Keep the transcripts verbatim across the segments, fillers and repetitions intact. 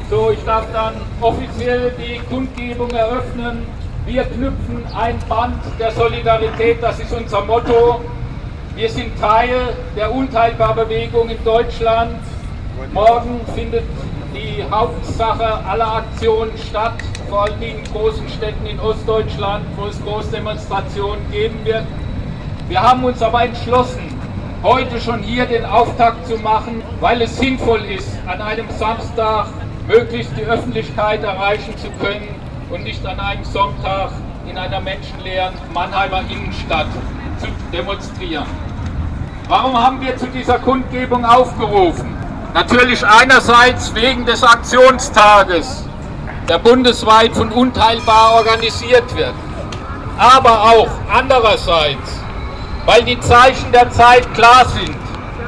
So, ich darf dann offiziell die Kundgebung eröffnen. Wir knüpfen ein Band der Solidarität, das ist unser Motto. Wir sind Teil der Unteilbar-Bewegung in Deutschland. Morgen findet die Hauptsache aller Aktionen statt, vor allem in großen Städten in Ostdeutschland, wo es Großdemonstrationen geben wird. Wir haben uns aber entschlossen, heute schon hier den Auftakt zu machen, weil es sinnvoll ist, an einem Samstag möglichst die Öffentlichkeit erreichen zu können und nicht an einem Sonntag in einer menschenleeren Mannheimer Innenstadt zu demonstrieren. Warum haben wir zu dieser Kundgebung aufgerufen? Natürlich einerseits wegen des Aktionstages, der bundesweit von Unteilbar organisiert wird, aber auch andererseits, weil die Zeichen der Zeit klar sind.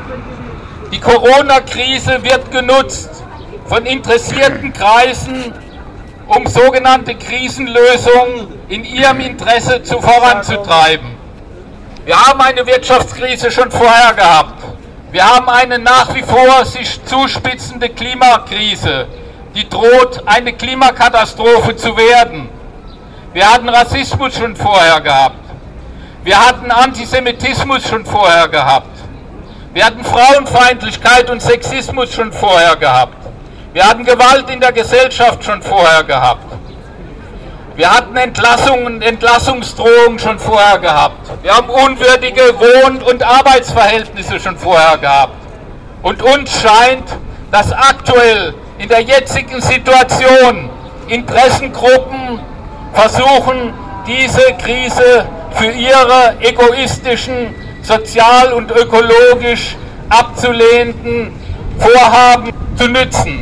Die Corona-Krise wird genutzt von interessierten Kreisen, um sogenannte Krisenlösungen in ihrem Interesse zu voranzutreiben. Wir haben eine Wirtschaftskrise schon vorher gehabt. Wir haben eine nach wie vor sich zuspitzende Klimakrise, die droht, eine Klimakatastrophe zu werden. Wir hatten Rassismus schon vorher gehabt. Wir hatten Antisemitismus schon vorher gehabt. Wir hatten Frauenfeindlichkeit und Sexismus schon vorher gehabt. Wir hatten Gewalt in der Gesellschaft schon vorher gehabt. Wir hatten Entlassungen und Entlassungsdrohungen schon vorher gehabt. Wir haben unwürdige Wohn- und Arbeitsverhältnisse schon vorher gehabt. Und uns scheint, dass aktuell in der jetzigen Situation Interessengruppen versuchen, diese Krise für ihre egoistischen, sozial und ökologisch abzulehnenden Vorhaben zu nützen.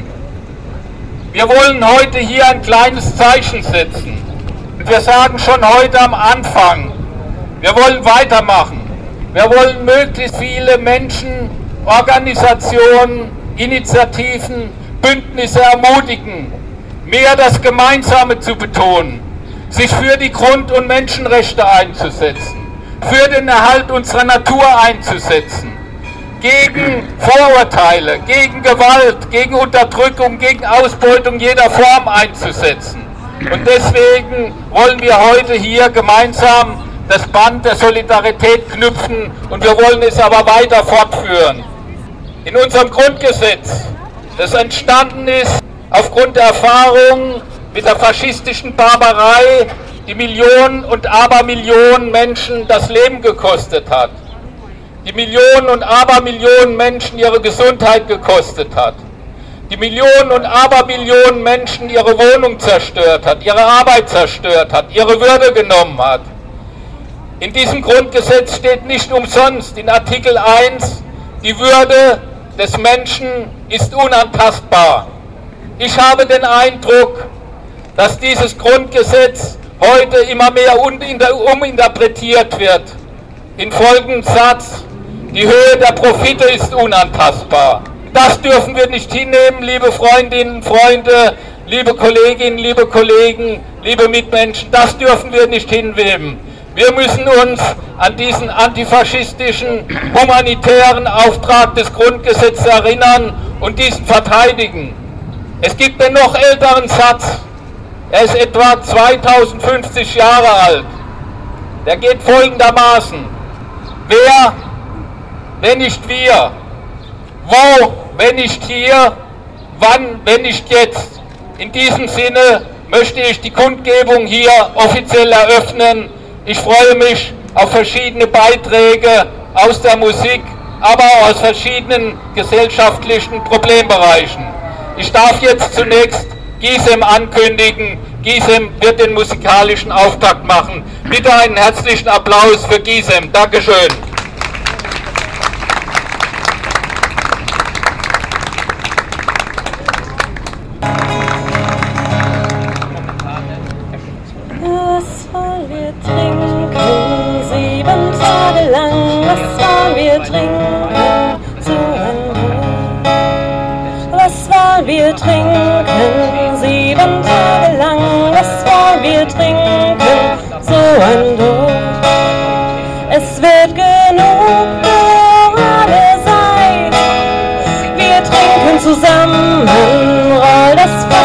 Wir wollen heute hier ein kleines Zeichen setzen. Und wir sagen schon heute am Anfang, wir wollen weitermachen. Wir wollen möglichst viele Menschen, Organisationen, Initiativen, Bündnisse ermutigen, mehr das Gemeinsame zu betonen, sich für die Grund- und Menschenrechte einzusetzen, für den Erhalt unserer Natur einzusetzen, gegen Vorurteile, gegen Gewalt, gegen Unterdrückung, gegen Ausbeutung jeder Form einzusetzen. Und deswegen wollen wir heute hier gemeinsam das Band der Solidarität knüpfen und wir wollen es aber weiter fortführen. In unserem Grundgesetz, das entstanden ist aufgrund der Erfahrungen mit der faschistischen Barbarei, die Millionen und Abermillionen Menschen das Leben gekostet hat, die Millionen und Abermillionen Menschen ihre Gesundheit gekostet hat, die Millionen und Abermillionen Menschen ihre Wohnung zerstört hat, ihre Arbeit zerstört hat, ihre Würde genommen hat. In diesem Grundgesetz steht nicht umsonst in Artikel eins, die Würde des Menschen ist unantastbar. Ich habe den Eindruck, dass dieses Grundgesetz heute immer mehr uminterpretiert wird. In folgendem Satz: Die Höhe der Profite ist unantastbar. Das dürfen wir nicht hinnehmen, liebe Freundinnen und Freunde, liebe Kolleginnen, liebe Kollegen, liebe Mitmenschen, das dürfen wir nicht hinnehmen. Wir müssen uns an diesen antifaschistischen, humanitären Auftrag des Grundgesetzes erinnern und diesen verteidigen. Es gibt einen noch älteren Satz, er ist etwa zweitausendfünfzig Jahre alt. Der geht folgendermaßen: Wer, wenn nicht wir? Wo, wenn nicht hier? Wann, wenn nicht jetzt? In diesem Sinne möchte ich die Kundgebung hier offiziell eröffnen. Ich freue mich auf verschiedene Beiträge aus der Musik, aber auch aus verschiedenen gesellschaftlichen Problembereichen. Ich darf jetzt zunächst Gisem ankündigen. Gisem wird den musikalischen Auftakt machen. Bitte einen herzlichen Applaus für Gisem. Dankeschön. Was wollen wir trinken, sieben Tage lang? Was wollen wir trinken, zueinander? Was wollen wir trinken, sieben Tage lang? Was wollen wir trinken, zueinander? Es wird genug für alle sein. Wir trinken zusammen, roll das Feuer.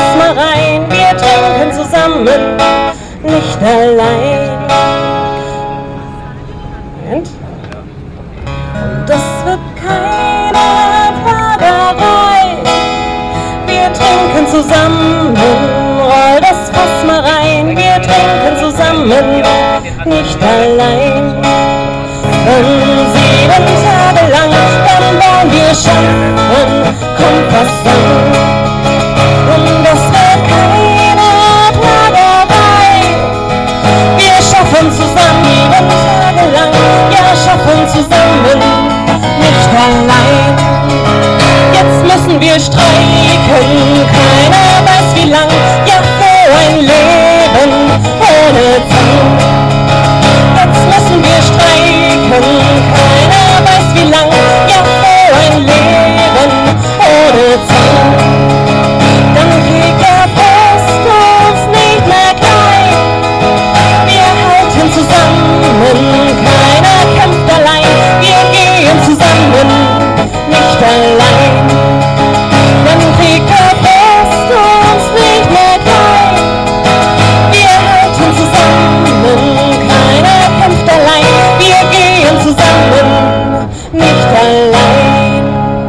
zusammen, roll das Fass mal rein, wir trinken zusammen, nicht allein. Und sieben Tage lang, dann wollen wir schaffen, kommt was an. Und es wird keine Plagerei, wir schaffen zusammen, sieben Tage lang, ja schaffen zusammen, nicht allein. Jetzt müssen wir streiken, keiner weiß wie lang, ja für ein Leben ohne Zwang. Jetzt müssen wir streiken, keiner weiß wie lang, ja für ein Leben ohne Zwang. Dann kriegt der Post uns nicht mehr klein, wir halten zusammen, keiner kämpft allein, wir gehen zusammen, nicht allein. Dann kriegt der Post uns nicht mehr klein, wir halten zusammen, keiner kämpft allein, wir gehen zusammen, nicht allein.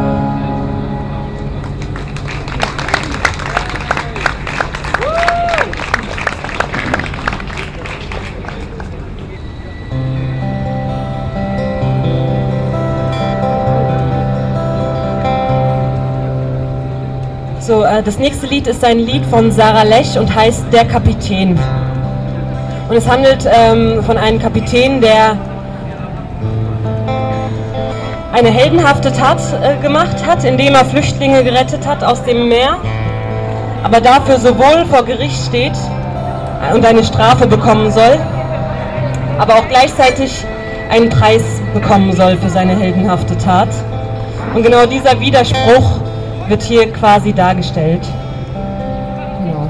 So, äh, das nächste Lied ist ein Lied von Sarah Lech und heißt Der Kapitän. Und es handelt ähm, von einem Kapitän, der eine heldenhafte Tat äh, gemacht hat, indem er Flüchtlinge gerettet hat aus dem Meer, aber dafür sowohl vor Gericht steht und eine Strafe bekommen soll, aber auch gleichzeitig einen Preis bekommen soll für seine heldenhafte Tat. Und genau dieser Widerspruch wird hier quasi dargestellt. Genau.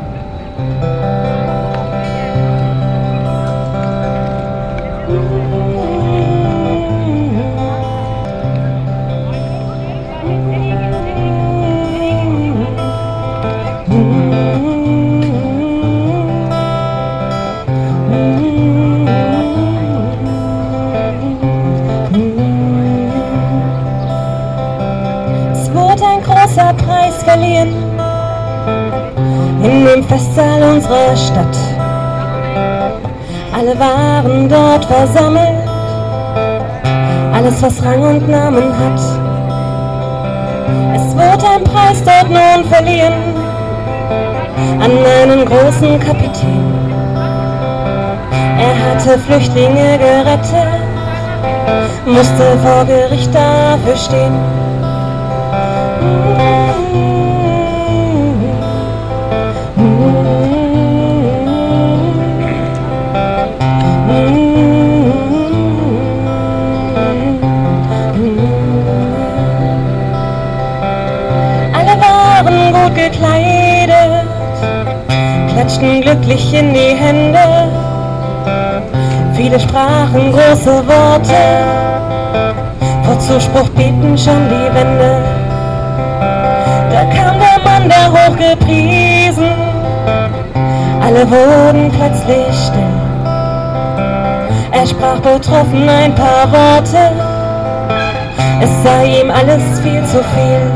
Preis verliehen in dem Festsaal unserer Stadt. Alle waren dort versammelt, alles was Rang und Namen hat. Es wurde ein Preis dort nun verliehen an einen großen Kapitän. Er hatte Flüchtlinge gerettet, musste vor Gericht dafür stehen. Alle waren gut gekleidet, klatschten glücklich in die Hände. Viele sprachen große Worte, vor Zuspruch beten schon die Wände. Da kam der Mann, der hochgepriesen, alle wurden plötzlich still. Er sprach betroffen ein paar Worte, es sei ihm alles viel zu viel.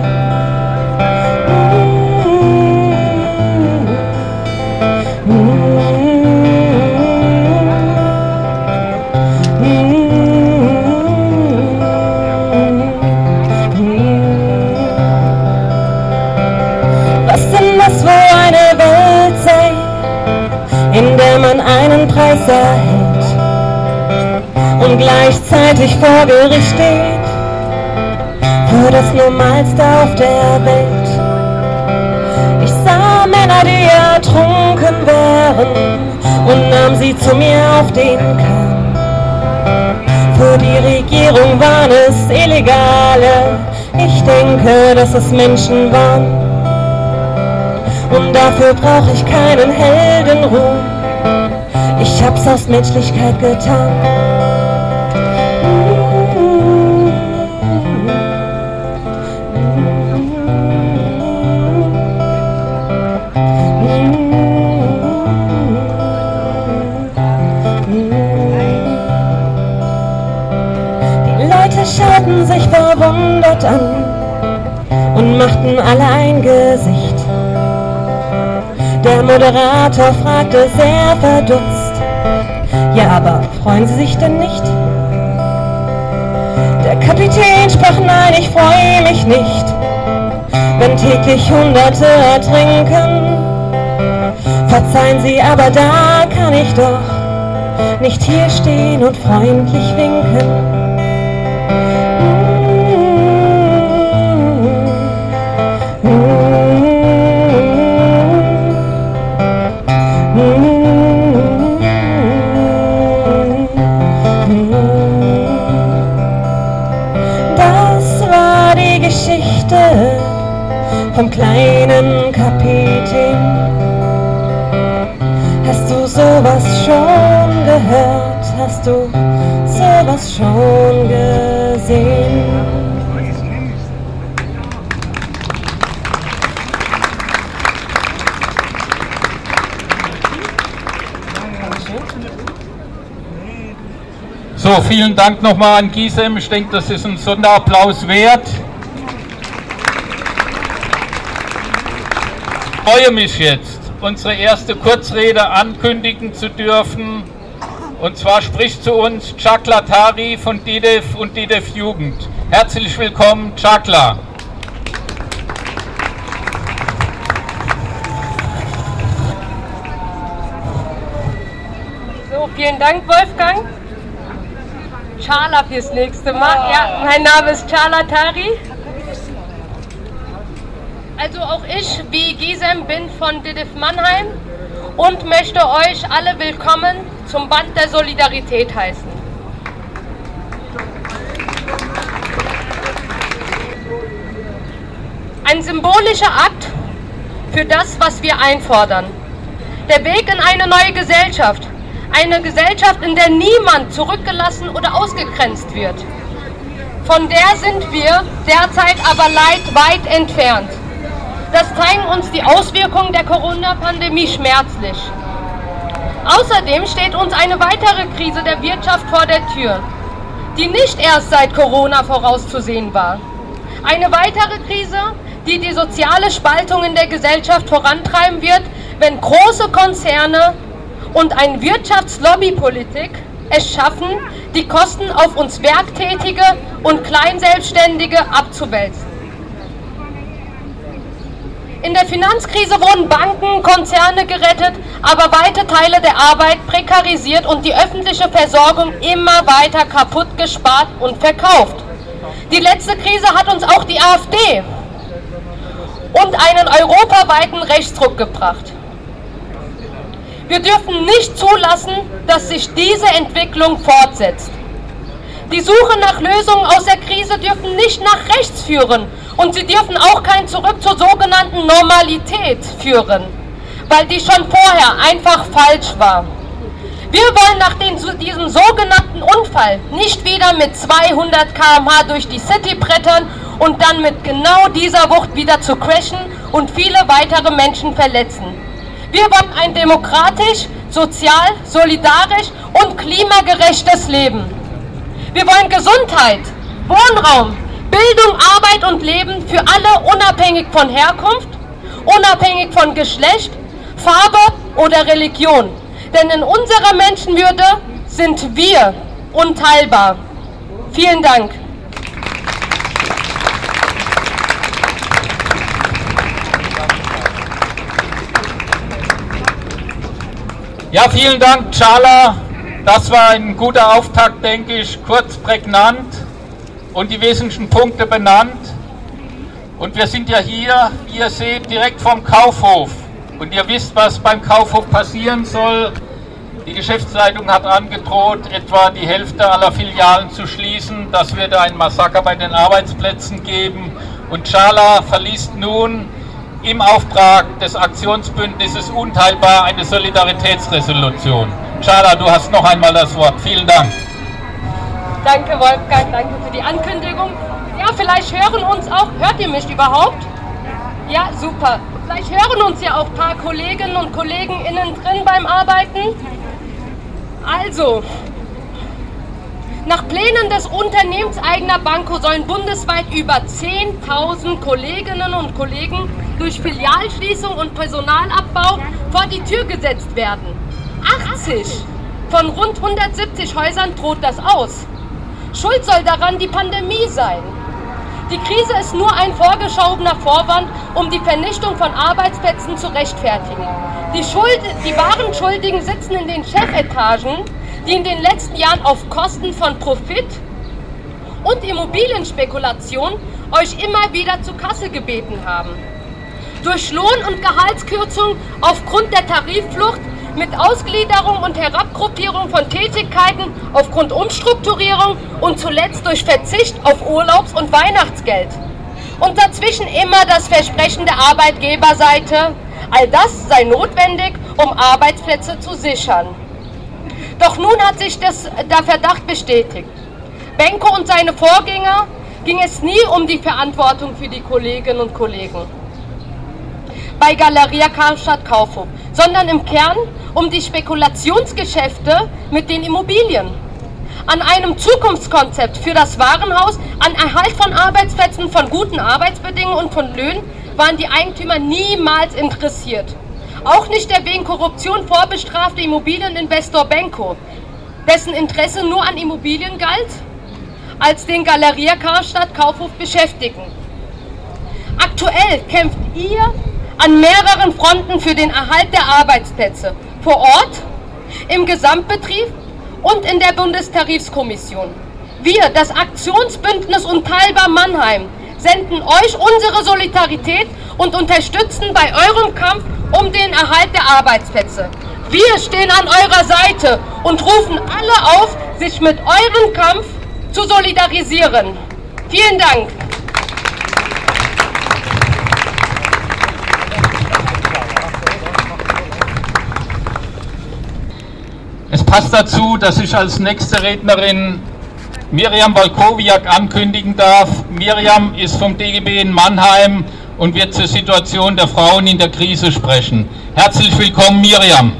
In der man einen Preis erhält und gleichzeitig vor Gericht steht für das Normalste auf der Welt. Ich sah Männer, die ertrunken wären, und nahm sie zu mir auf den Kahn. Für die Regierung waren es Illegale, ich denke, dass es Menschen waren. Und dafür brauch ich keinen Heldenruhm, ich hab's aus Menschlichkeit getan. Die Leute schauten sich verwundert an und machten alle ein Gesicht. Moderator fragte sehr verdutzt: Ja, aber freuen Sie sich denn nicht? Der Kapitän sprach: Nein, ich freue mich nicht, wenn täglich Hunderte ertrinken. Verzeihen Sie, aber da kann ich doch nicht hier stehen und freundlich winken. Vom kleinen Kapitän. Hast du sowas schon gehört? Hast du sowas schon gesehen? So, vielen Dank nochmal an Gisem. Ich denke, das ist ein Sonderapplaus wert. Ich freue mich jetzt, unsere erste Kurzrede ankündigen zu dürfen. Und zwar spricht zu uns Chakla Tari von D D E F und D D E F Jugend. Herzlich willkommen, Chakla. So, vielen Dank, Wolfgang. Chala fürs nächste Mal. Ja, mein Name ist Chakla Tari. Also auch ich, wie Gisem, bin von D D E F Mannheim und möchte euch alle willkommen zum Band der Solidarität heißen. Ein symbolischer Akt für das, was wir einfordern. Der Weg in eine neue Gesellschaft. Eine Gesellschaft, in der niemand zurückgelassen oder ausgegrenzt wird. Von der sind wir derzeit aber weit entfernt. Das zeigen uns die Auswirkungen der Corona-Pandemie schmerzlich. Außerdem steht uns eine weitere Krise der Wirtschaft vor der Tür, die nicht erst seit Corona vorauszusehen war. Eine weitere Krise, die die soziale Spaltung in der Gesellschaft vorantreiben wird, wenn große Konzerne und eine Wirtschaftslobbypolitik es schaffen, die Kosten auf uns Werktätige und Kleinselbstständige abzuwälzen. In der Finanzkrise wurden Banken, Konzerne gerettet, aber weite Teile der Arbeit prekarisiert und die öffentliche Versorgung immer weiter kaputt gespart und verkauft. Die letzte Krise hat uns auch die AfD und einen europaweiten Rechtsruck gebracht. Wir dürfen nicht zulassen, dass sich diese Entwicklung fortsetzt. Die Suche nach Lösungen aus der Krise dürfen nicht nach rechts führen und sie dürfen auch kein Zurück zur sogenannten Normalität führen, weil die schon vorher einfach falsch war. Wir wollen nach den, diesem sogenannten Unfall nicht wieder mit zweihundert Kilometer pro Stunde durch die City brettern und dann mit genau dieser Wucht wieder zu crashen und viele weitere Menschen verletzen. Wir wollen ein demokratisch, sozial, solidarisch und klimagerechtes Leben. Wir wollen Gesundheit, Wohnraum, Bildung, Arbeit und Leben für alle, unabhängig von Herkunft, unabhängig von Geschlecht, Farbe oder Religion. Denn in unserer Menschenwürde sind wir unteilbar. Vielen Dank. Ja, vielen Dank, Chala. Das war ein guter Auftakt, denke ich, kurz, prägnant und die wesentlichen Punkte benannt. Und wir sind ja hier, wie ihr seht, direkt vom Kaufhof. Und ihr wisst, was beim Kaufhof passieren soll. Die Geschäftsleitung hat angedroht, etwa die Hälfte aller Filialen zu schließen. Das wird ein Massaker bei den Arbeitsplätzen geben. Und Chala verliest nun im Auftrag des Aktionsbündnisses Unteilbar eine Solidaritätsresolution. Chala, du hast noch einmal das Wort. Vielen Dank. Danke, Wolfgang, danke für die Ankündigung. Ja, vielleicht hören uns auch, hört ihr mich überhaupt? Ja, super. Vielleicht hören uns ja auch ein paar Kolleginnen und Kollegen innen drin beim Arbeiten. Also, nach Plänen des unternehmenseigner Banco sollen bundesweit über zehntausend Kolleginnen und Kollegen durch Filialschließung und Personalabbau vor die Tür gesetzt werden. achtzig von rund hundertsiebzig Häusern droht das aus. Schuld soll daran die Pandemie sein. Die Krise ist nur ein vorgeschobener Vorwand, um die Vernichtung von Arbeitsplätzen zu rechtfertigen. Die, Schuld, die wahren Schuldigen sitzen in den Chefetagen, die in den letzten Jahren auf Kosten von Profit und Immobilienspekulation euch immer wieder zur Kasse gebeten haben. Durch Lohn- und Gehaltskürzung aufgrund der Tarifflucht mit Ausgliederung und Herabgruppierung von Tätigkeiten aufgrund Umstrukturierung und zuletzt durch Verzicht auf Urlaubs- und Weihnachtsgeld. Und dazwischen immer das Versprechen der Arbeitgeberseite, all das sei notwendig, um Arbeitsplätze zu sichern. Doch nun hat sich das, der Verdacht bestätigt. Benko und seine Vorgänger ging es nie um die Verantwortung für die Kolleginnen und Kollegen bei Galeria Karstadt Kaufhof, sondern im Kern um die Spekulationsgeschäfte mit den Immobilien. An einem Zukunftskonzept für das Warenhaus, an Erhalt von Arbeitsplätzen, von guten Arbeitsbedingungen und von Löhnen waren die Eigentümer niemals interessiert. Auch nicht der wegen Korruption vorbestrafte Immobilieninvestor Benko, dessen Interesse nur an Immobilien galt, als den Galeria Karstadt Kaufhof Beschäftigten. Aktuell kämpft ihr an mehreren Fronten für den Erhalt der Arbeitsplätze, vor Ort, im Gesamtbetrieb und in der Bundestarifskommission. Wir, das Aktionsbündnis Unteilbar Mannheim, senden euch unsere Solidarität und unterstützen bei eurem Kampf um den Erhalt der Arbeitsplätze. Wir stehen an eurer Seite und rufen alle auf, sich mit eurem Kampf zu solidarisieren. Vielen Dank. Es passt dazu, dass ich als nächste Rednerin Miriam Walkowiak ankündigen darf. Miriam ist vom D G B in Mannheim und wird zur Situation der Frauen in der Krise sprechen. Herzlich willkommen, Miriam.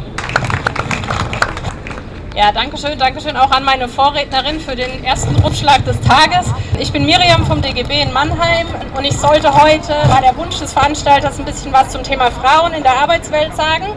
Ja, danke schön, danke schön auch an meine Vorrednerin für den ersten Rundschlag des Tages. Ich bin Miriam vom D G B in Mannheim und ich sollte heute, war der Wunsch des Veranstalters, ein bisschen was zum Thema Frauen in der Arbeitswelt sagen.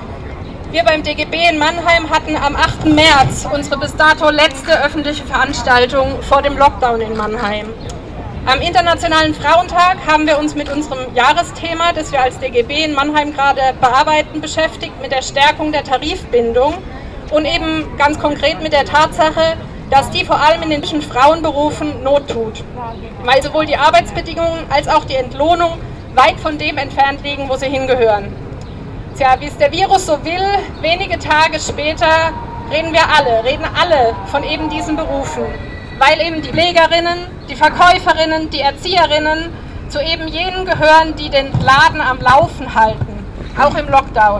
Wir beim D G B in Mannheim hatten am achten März unsere bis dato letzte öffentliche Veranstaltung vor dem Lockdown in Mannheim. Am Internationalen Frauentag haben wir uns mit unserem Jahresthema, das wir als D G B in Mannheim gerade bearbeiten, beschäftigt, mit der Stärkung der Tarifbindung und eben ganz konkret mit der Tatsache, dass die vor allem in den Frauenberufen Not tut, weil sowohl die Arbeitsbedingungen als auch die Entlohnung weit von dem entfernt liegen, wo sie hingehören. Tja, wie es der Virus so will, wenige Tage später reden wir alle, reden alle von eben diesen Berufen, weil eben die Pflegerinnen, die Verkäuferinnen, die Erzieherinnen zu eben jenen gehören, die den Laden am Laufen halten, auch im Lockdown.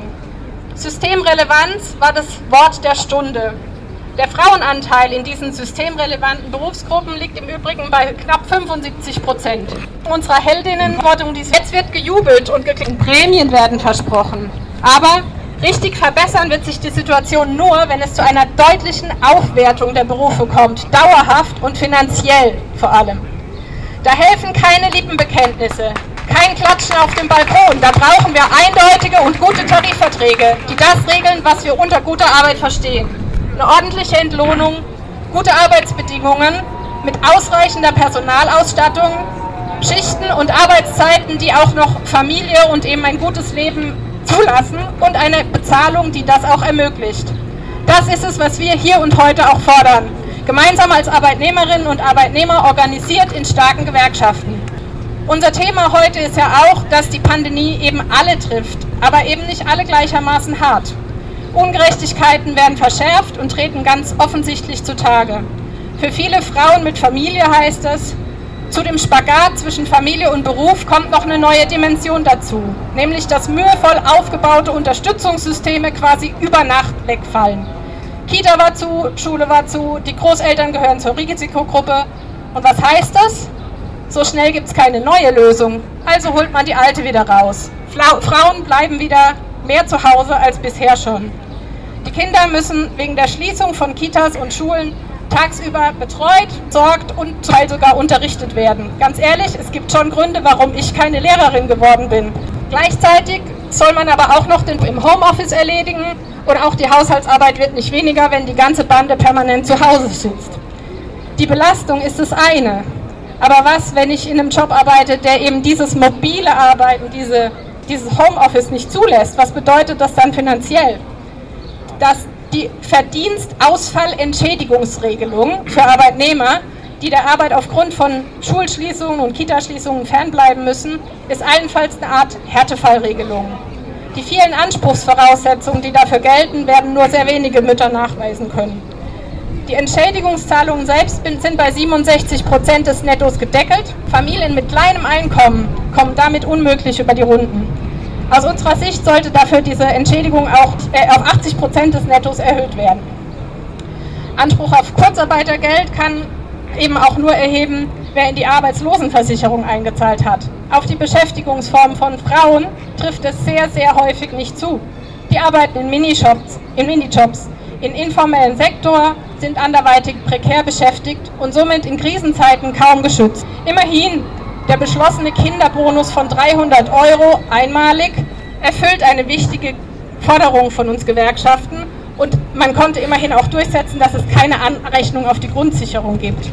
Systemrelevanz war das Wort der Stunde. Der Frauenanteil in diesen systemrelevanten Berufsgruppen liegt im Übrigen bei knapp fünfundsiebzig Prozent. Unserer Heldinnen wurde um diese jetzt wird gejubelt und Prämien werden versprochen. Aber richtig verbessern wird sich die Situation nur, wenn es zu einer deutlichen Aufwertung der Berufe kommt, dauerhaft und finanziell vor allem. Da helfen keine Lippenbekenntnisse, kein Klatschen auf dem Balkon. Da brauchen wir eindeutige und gute Tarifverträge, die das regeln, was wir unter guter Arbeit verstehen. Eine ordentliche Entlohnung, gute Arbeitsbedingungen mit ausreichender Personalausstattung, Schichten und Arbeitszeiten, die auch noch Familie und eben ein gutes Leben zulassen und eine Bezahlung, die das auch ermöglicht. Das ist es, was wir hier und heute auch fordern. Gemeinsam als Arbeitnehmerinnen und Arbeitnehmer organisiert in starken Gewerkschaften. Unser Thema heute ist ja auch, dass die Pandemie eben alle trifft, aber eben nicht alle gleichermaßen hart. Ungerechtigkeiten werden verschärft und treten ganz offensichtlich zutage. Für viele Frauen mit Familie heißt es, zu dem Spagat zwischen Familie und Beruf kommt noch eine neue Dimension dazu, nämlich dass mühevoll aufgebaute Unterstützungssysteme quasi über Nacht wegfallen. Kita war zu, Schule war zu, die Großeltern gehören zur Risikogruppe. Und was heißt das? So schnell gibt es keine neue Lösung, also holt man die alte wieder raus. Fla- Frauen bleiben wieder mehr zu Hause als bisher schon. Die Kinder müssen wegen der Schließung von Kitas und Schulen tagsüber betreut, sorgt und zum Teil sogar unterrichtet werden. Ganz ehrlich, es gibt schon Gründe, warum ich keine Lehrerin geworden bin. Gleichzeitig soll man aber auch noch den im Homeoffice erledigen und auch die Haushaltsarbeit wird nicht weniger, wenn die ganze Bande permanent zu Hause sitzt. Die Belastung ist das eine, aber was, wenn ich in einem Job arbeite, der eben dieses mobile Arbeiten, diese, dieses Homeoffice nicht zulässt, was bedeutet das dann finanziell? Dass die Verdienstausfallentschädigungsregelung für Arbeitnehmer, die der Arbeit aufgrund von Schulschließungen und Kitaschließungen fernbleiben müssen, ist allenfalls eine Art Härtefallregelung. Die vielen Anspruchsvoraussetzungen, die dafür gelten, werden nur sehr wenige Mütter nachweisen können. Die Entschädigungszahlungen selbst sind bei siebenundsechzig Prozent des Nettos gedeckelt. Familien mit kleinem Einkommen kommen damit unmöglich über die Runden. Aus unserer Sicht sollte dafür diese Entschädigung auch äh, auf achtzig Prozent des Nettos erhöht werden. Anspruch auf Kurzarbeitergeld kann eben auch nur erheben, wer in die Arbeitslosenversicherung eingezahlt hat. Auf die Beschäftigungsform von Frauen trifft es sehr, sehr häufig nicht zu. Die arbeiten in Minishops, in Minijobs, im informellen Sektor, sind anderweitig prekär beschäftigt und somit in Krisenzeiten kaum geschützt. Immerhin, der beschlossene Kinderbonus von dreihundert Euro einmalig erfüllt eine wichtige Forderung von uns Gewerkschaften und man konnte immerhin auch durchsetzen, dass es keine Anrechnung auf die Grundsicherung gibt.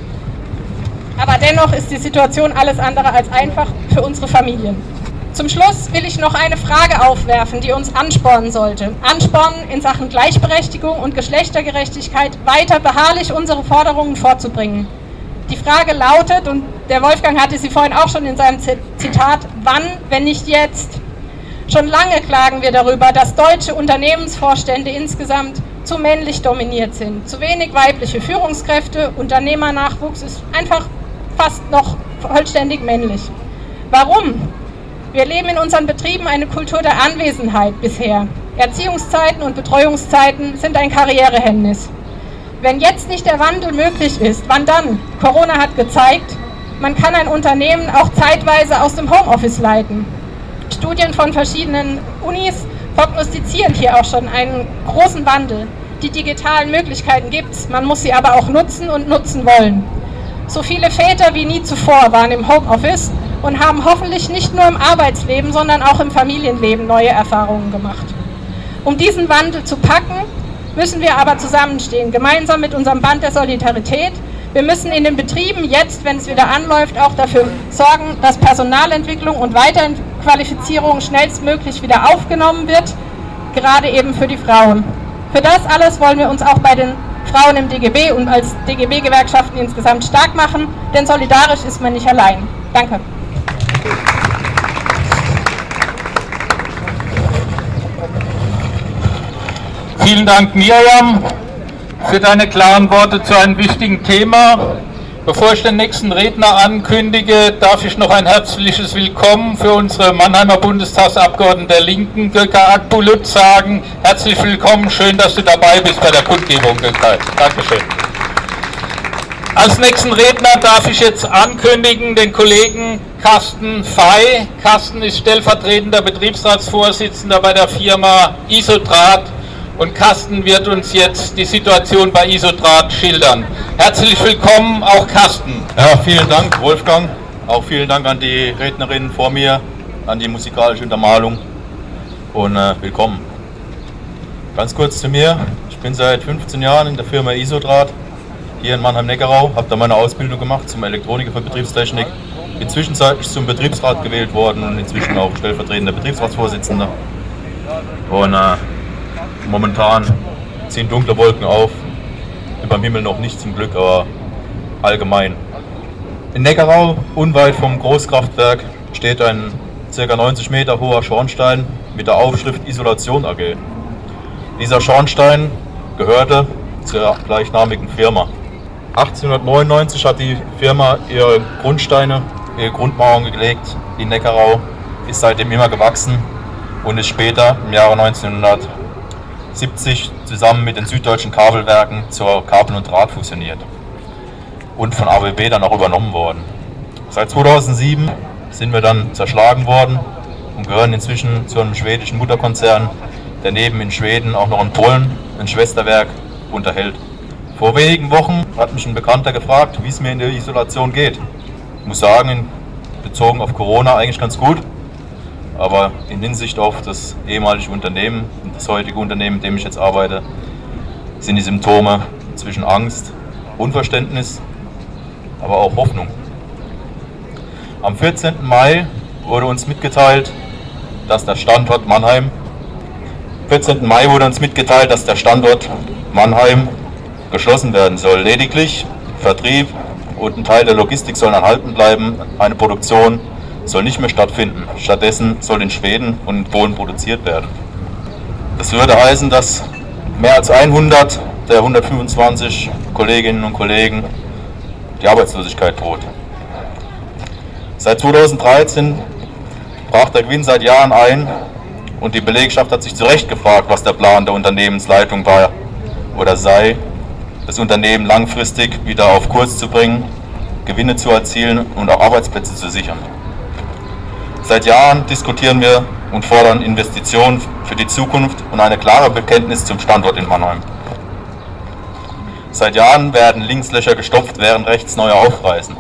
Aber dennoch ist die Situation alles andere als einfach für unsere Familien. Zum Schluss will ich noch eine Frage aufwerfen, die uns anspornen sollte. Anspornen in Sachen Gleichberechtigung und Geschlechtergerechtigkeit weiter beharrlich unsere Forderungen vorzubringen. Die Frage lautet, und der Wolfgang hatte sie vorhin auch schon in seinem Zitat, wann, wenn nicht jetzt? Schon lange klagen wir darüber, dass deutsche Unternehmensvorstände insgesamt zu männlich dominiert sind. Zu wenig weibliche Führungskräfte, Unternehmernachwuchs ist einfach fast noch vollständig männlich. Warum? Wir leben in unseren Betrieben eine Kultur der Anwesenheit bisher. Erziehungszeiten und Betreuungszeiten sind ein Karrierehemmnis. Wenn jetzt nicht der Wandel möglich ist, wann dann? Corona hat gezeigt, man kann ein Unternehmen auch zeitweise aus dem Homeoffice leiten. Studien von verschiedenen Unis prognostizieren hier auch schon einen großen Wandel. Die digitalen Möglichkeiten gibt es, man muss sie aber auch nutzen und nutzen wollen. So viele Väter wie nie zuvor waren im Homeoffice und haben hoffentlich nicht nur im Arbeitsleben, sondern auch im Familienleben neue Erfahrungen gemacht. Um diesen Wandel zu packen, müssen wir aber zusammenstehen, gemeinsam mit unserem Band der Solidarität. Wir müssen in den Betrieben jetzt, wenn es wieder anläuft, auch dafür sorgen, dass Personalentwicklung und Weiterqualifizierung schnellstmöglich wieder aufgenommen wird, gerade eben für die Frauen. Für das alles wollen wir uns auch bei den Frauen im D G B und als D G B-Gewerkschaften insgesamt stark machen, denn solidarisch ist man nicht allein. Danke. Vielen Dank, Miriam, für deine klaren Worte zu einem wichtigen Thema. Bevor ich den nächsten Redner ankündige, darf ich noch ein herzliches Willkommen für unsere Mannheimer Bundestagsabgeordneten der Linken, Gökay Akbulut, sagen. Herzlich willkommen, schön, dass du dabei bist bei der Kundgebung, Gökay. Dankeschön. Als nächsten Redner darf ich jetzt ankündigen den Kollegen Carsten Fey. Carsten ist stellvertretender Betriebsratsvorsitzender bei der Firma Isotrat. Und Carsten wird uns jetzt die Situation bei Isotrat schildern. Herzlich willkommen, auch Carsten. Ja, vielen Dank, Wolfgang. Auch vielen Dank an die Rednerinnen vor mir, an die musikalische Untermalung und äh, willkommen. Ganz kurz zu mir. Ich bin seit fünfzehn Jahren in der Firma Isotrat hier in Mannheim-Neckarau, habe da meine Ausbildung gemacht zum Elektroniker für Betriebstechnik. Bin zwischenzeitlich zum Betriebsrat gewählt worden und inzwischen auch stellvertretender Betriebsratsvorsitzender. Und äh, momentan ziehen dunkle Wolken auf, über dem Himmel noch nicht zum Glück, aber allgemein. In Neckarau, unweit vom Großkraftwerk, steht ein ca. neunzig Meter hoher Schornstein mit der Aufschrift Isolation A G. Dieser Schornstein gehörte zur gleichnamigen Firma. achtzehnhundertneunundneunzig hat die Firma ihre Grundsteine, ihre Grundmauern gelegt. Die Neckarau ist seitdem immer gewachsen und ist später im Jahre neunzehnhundertsiebzig zusammen mit den süddeutschen Kabelwerken zur Kabel und Draht fusioniert und von A B B dann auch übernommen worden. Seit zweitausendsieben sind wir dann zerschlagen worden und gehören inzwischen zu einem schwedischen Mutterkonzern, der neben in Schweden auch noch in Polen ein Schwesterwerk unterhält. Vor wenigen Wochen hat mich ein Bekannter gefragt, wie es mir in der Isolation geht. Ich muss sagen, bezogen auf Corona eigentlich ganz gut. aber in Hinsicht auf das ehemalige Unternehmen und das heutige Unternehmen, in dem ich jetzt arbeite, sind die Symptome zwischen Angst, Unverständnis, aber auch Hoffnung. Am vierzehnten Mai wurde uns mitgeteilt, dass der Standort Mannheim, am vierzehnten Mai wurde uns mitgeteilt, dass der Standort Mannheim geschlossen werden soll. Lediglich Vertrieb und ein Teil der Logistik sollen erhalten bleiben. Eine Produktion soll nicht mehr stattfinden. Stattdessen soll in Schweden und in Polen produziert werden. Das würde heißen, dass mehr als hundert der hundertfünfundzwanzig Kolleginnen und Kollegen die Arbeitslosigkeit droht. Seit zweitausenddreizehn brach der Gewinn seit Jahren ein und die Belegschaft hat sich zu Recht gefragt, was der Plan der Unternehmensleitung war oder sei, das Unternehmen langfristig wieder auf Kurs zu bringen, Gewinne zu erzielen und auch Arbeitsplätze zu sichern. Seit Jahren diskutieren wir und fordern Investitionen für die Zukunft und eine klare Bekenntnis zum Standort in Mannheim. Seit Jahren werden Linkslöcher gestopft, während rechts neue aufreißen.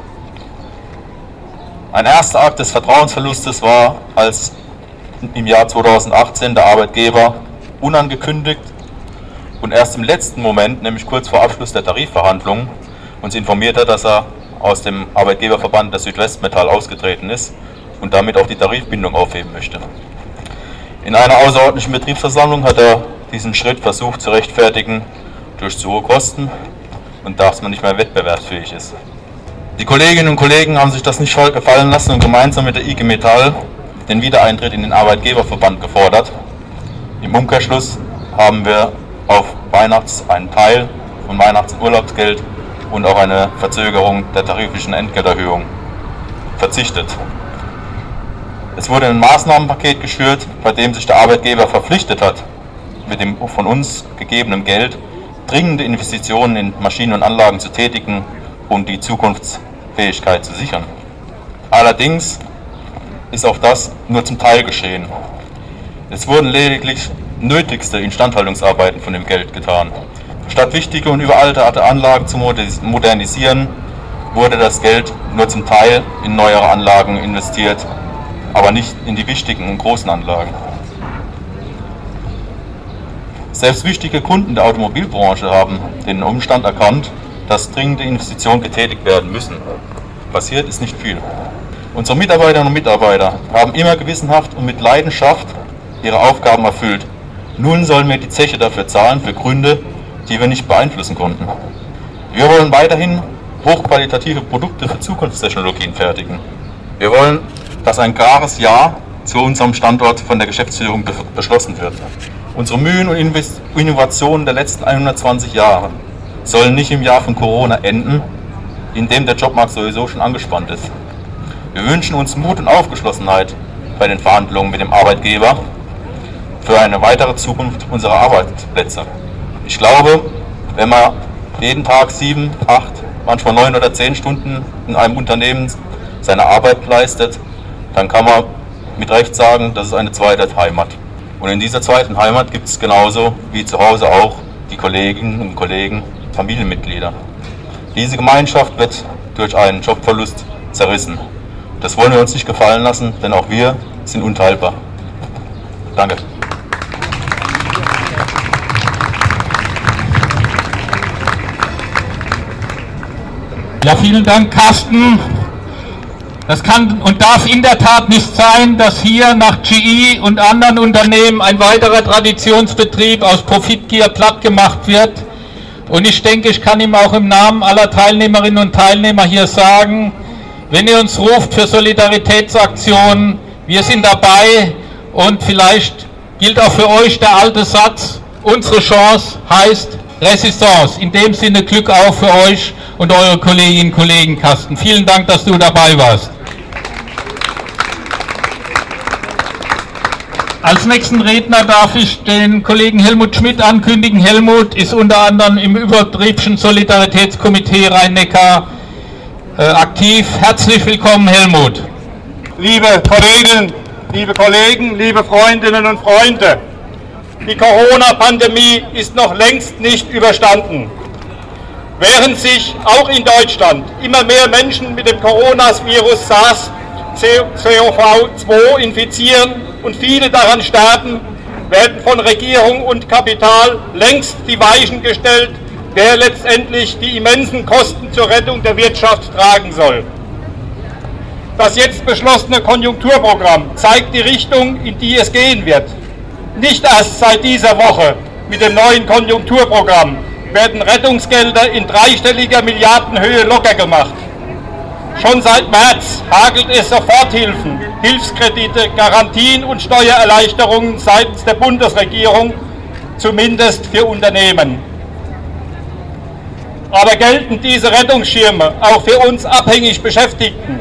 Ein erster Akt des Vertrauensverlustes war, als im Jahr zweitausendachtzehn der Arbeitgeber unangekündigt und erst im letzten Moment, nämlich kurz vor Abschluss der Tarifverhandlungen, uns informierte, dass er aus dem Arbeitgeberverband der Südwestmetall ausgetreten ist und damit auch die Tarifbindung aufheben möchte. In einer außerordentlichen Betriebsversammlung hat er diesen Schritt versucht zu rechtfertigen durch zu hohe Kosten und dass man nicht mehr wettbewerbsfähig ist. Die Kolleginnen und Kollegen haben sich das nicht gefallen lassen und gemeinsam mit der I G Metall den Wiedereintritt in den Arbeitgeberverband gefordert. Im Umkehrschluss haben wir auf Weihnachts einen Teil von Weihnachts- und Urlaubsgeld und auch eine Verzögerung der tariflichen Entgelterhöhung verzichtet. Es wurde ein Maßnahmenpaket geschürt, bei dem sich der Arbeitgeber verpflichtet hat, mit dem von uns gegebenen Geld dringende Investitionen in Maschinen und Anlagen zu tätigen, um die Zukunftsfähigkeit zu sichern. Allerdings ist auch das nur zum Teil geschehen. Es wurden lediglich nötigste Instandhaltungsarbeiten von dem Geld getan. Statt wichtige und überalterte Anlagen zu modernisieren, wurde das Geld nur zum Teil in neuere Anlagen investiert, aber nicht in die wichtigen und großen Anlagen. Selbst wichtige Kunden der Automobilbranche haben den Umstand erkannt, dass dringende Investitionen getätigt werden müssen. Passiert ist nicht viel. Unsere Mitarbeiterinnen und Mitarbeiter haben immer gewissenhaft und mit Leidenschaft ihre Aufgaben erfüllt. Nun sollen wir die Zeche dafür zahlen, für Gründe, die wir nicht beeinflussen konnten. Wir wollen weiterhin hochqualitative Produkte für Zukunftstechnologien fertigen. Wir wollen, dass ein klares Ja zu unserem Standort von der Geschäftsführung beschlossen wird. Unsere Mühen und Innovationen der letzten hundertzwanzig Jahre sollen nicht im Jahr von Corona enden, in dem der Jobmarkt sowieso schon angespannt ist. Wir wünschen uns Mut und Aufgeschlossenheit bei den Verhandlungen mit dem Arbeitgeber für eine weitere Zukunft unserer Arbeitsplätze. Ich glaube, wenn man jeden Tag sieben, acht, manchmal neun oder zehn Stunden in einem Unternehmen seine Arbeit leistet, dann kann man mit Recht sagen, das ist eine zweite Heimat. Und in dieser zweiten Heimat gibt es genauso wie zu Hause auch die Kolleginnen und Kollegen, Familienmitglieder. Diese Gemeinschaft wird durch einen Jobverlust zerrissen. Das wollen wir uns nicht gefallen lassen, denn auch wir sind unteilbar. Danke. Ja, vielen Dank, Carsten. Das kann und darf in der Tat nicht sein, dass hier nach G E und anderen Unternehmen ein weiterer Traditionsbetrieb aus Profitgier platt gemacht wird. Und ich denke, ich kann ihm auch im Namen aller Teilnehmerinnen und Teilnehmer hier sagen, wenn ihr uns ruft für Solidaritätsaktionen, wir sind dabei und vielleicht gilt auch für euch der alte Satz, unsere Chance heißt Resistance. In dem Sinne Glück auch für euch und eure Kolleginnen und Kollegen, Carsten. Vielen Dank, dass du dabei warst. Als nächsten Redner darf ich den Kollegen Helmut Schmidt ankündigen. Helmut ist unter anderem im überbetrieblichen Solidaritätskomitee Rhein-Neckar äh, aktiv. Herzlich willkommen, Helmut. Liebe Kolleginnen, liebe Kollegen, liebe Freundinnen und Freunde, die Corona-Pandemie ist noch längst nicht überstanden. Während sich auch in Deutschland immer mehr Menschen mit dem Coronavirus SARS C O V zwei infizieren und viele daran sterben, werden von Regierung und Kapital längst die Weichen gestellt, wer letztendlich die immensen Kosten zur Rettung der Wirtschaft tragen soll. Das jetzt beschlossene Konjunkturprogramm zeigt die Richtung, in die es gehen wird. Nicht erst seit dieser Woche mit dem neuen Konjunkturprogramm werden Rettungsgelder in dreistelliger Milliardenhöhe locker gemacht. Schon seit März hagelt es Soforthilfen, Hilfskredite, Garantien und Steuererleichterungen seitens der Bundesregierung, zumindest für Unternehmen. Aber gelten diese Rettungsschirme auch für uns abhängig Beschäftigten?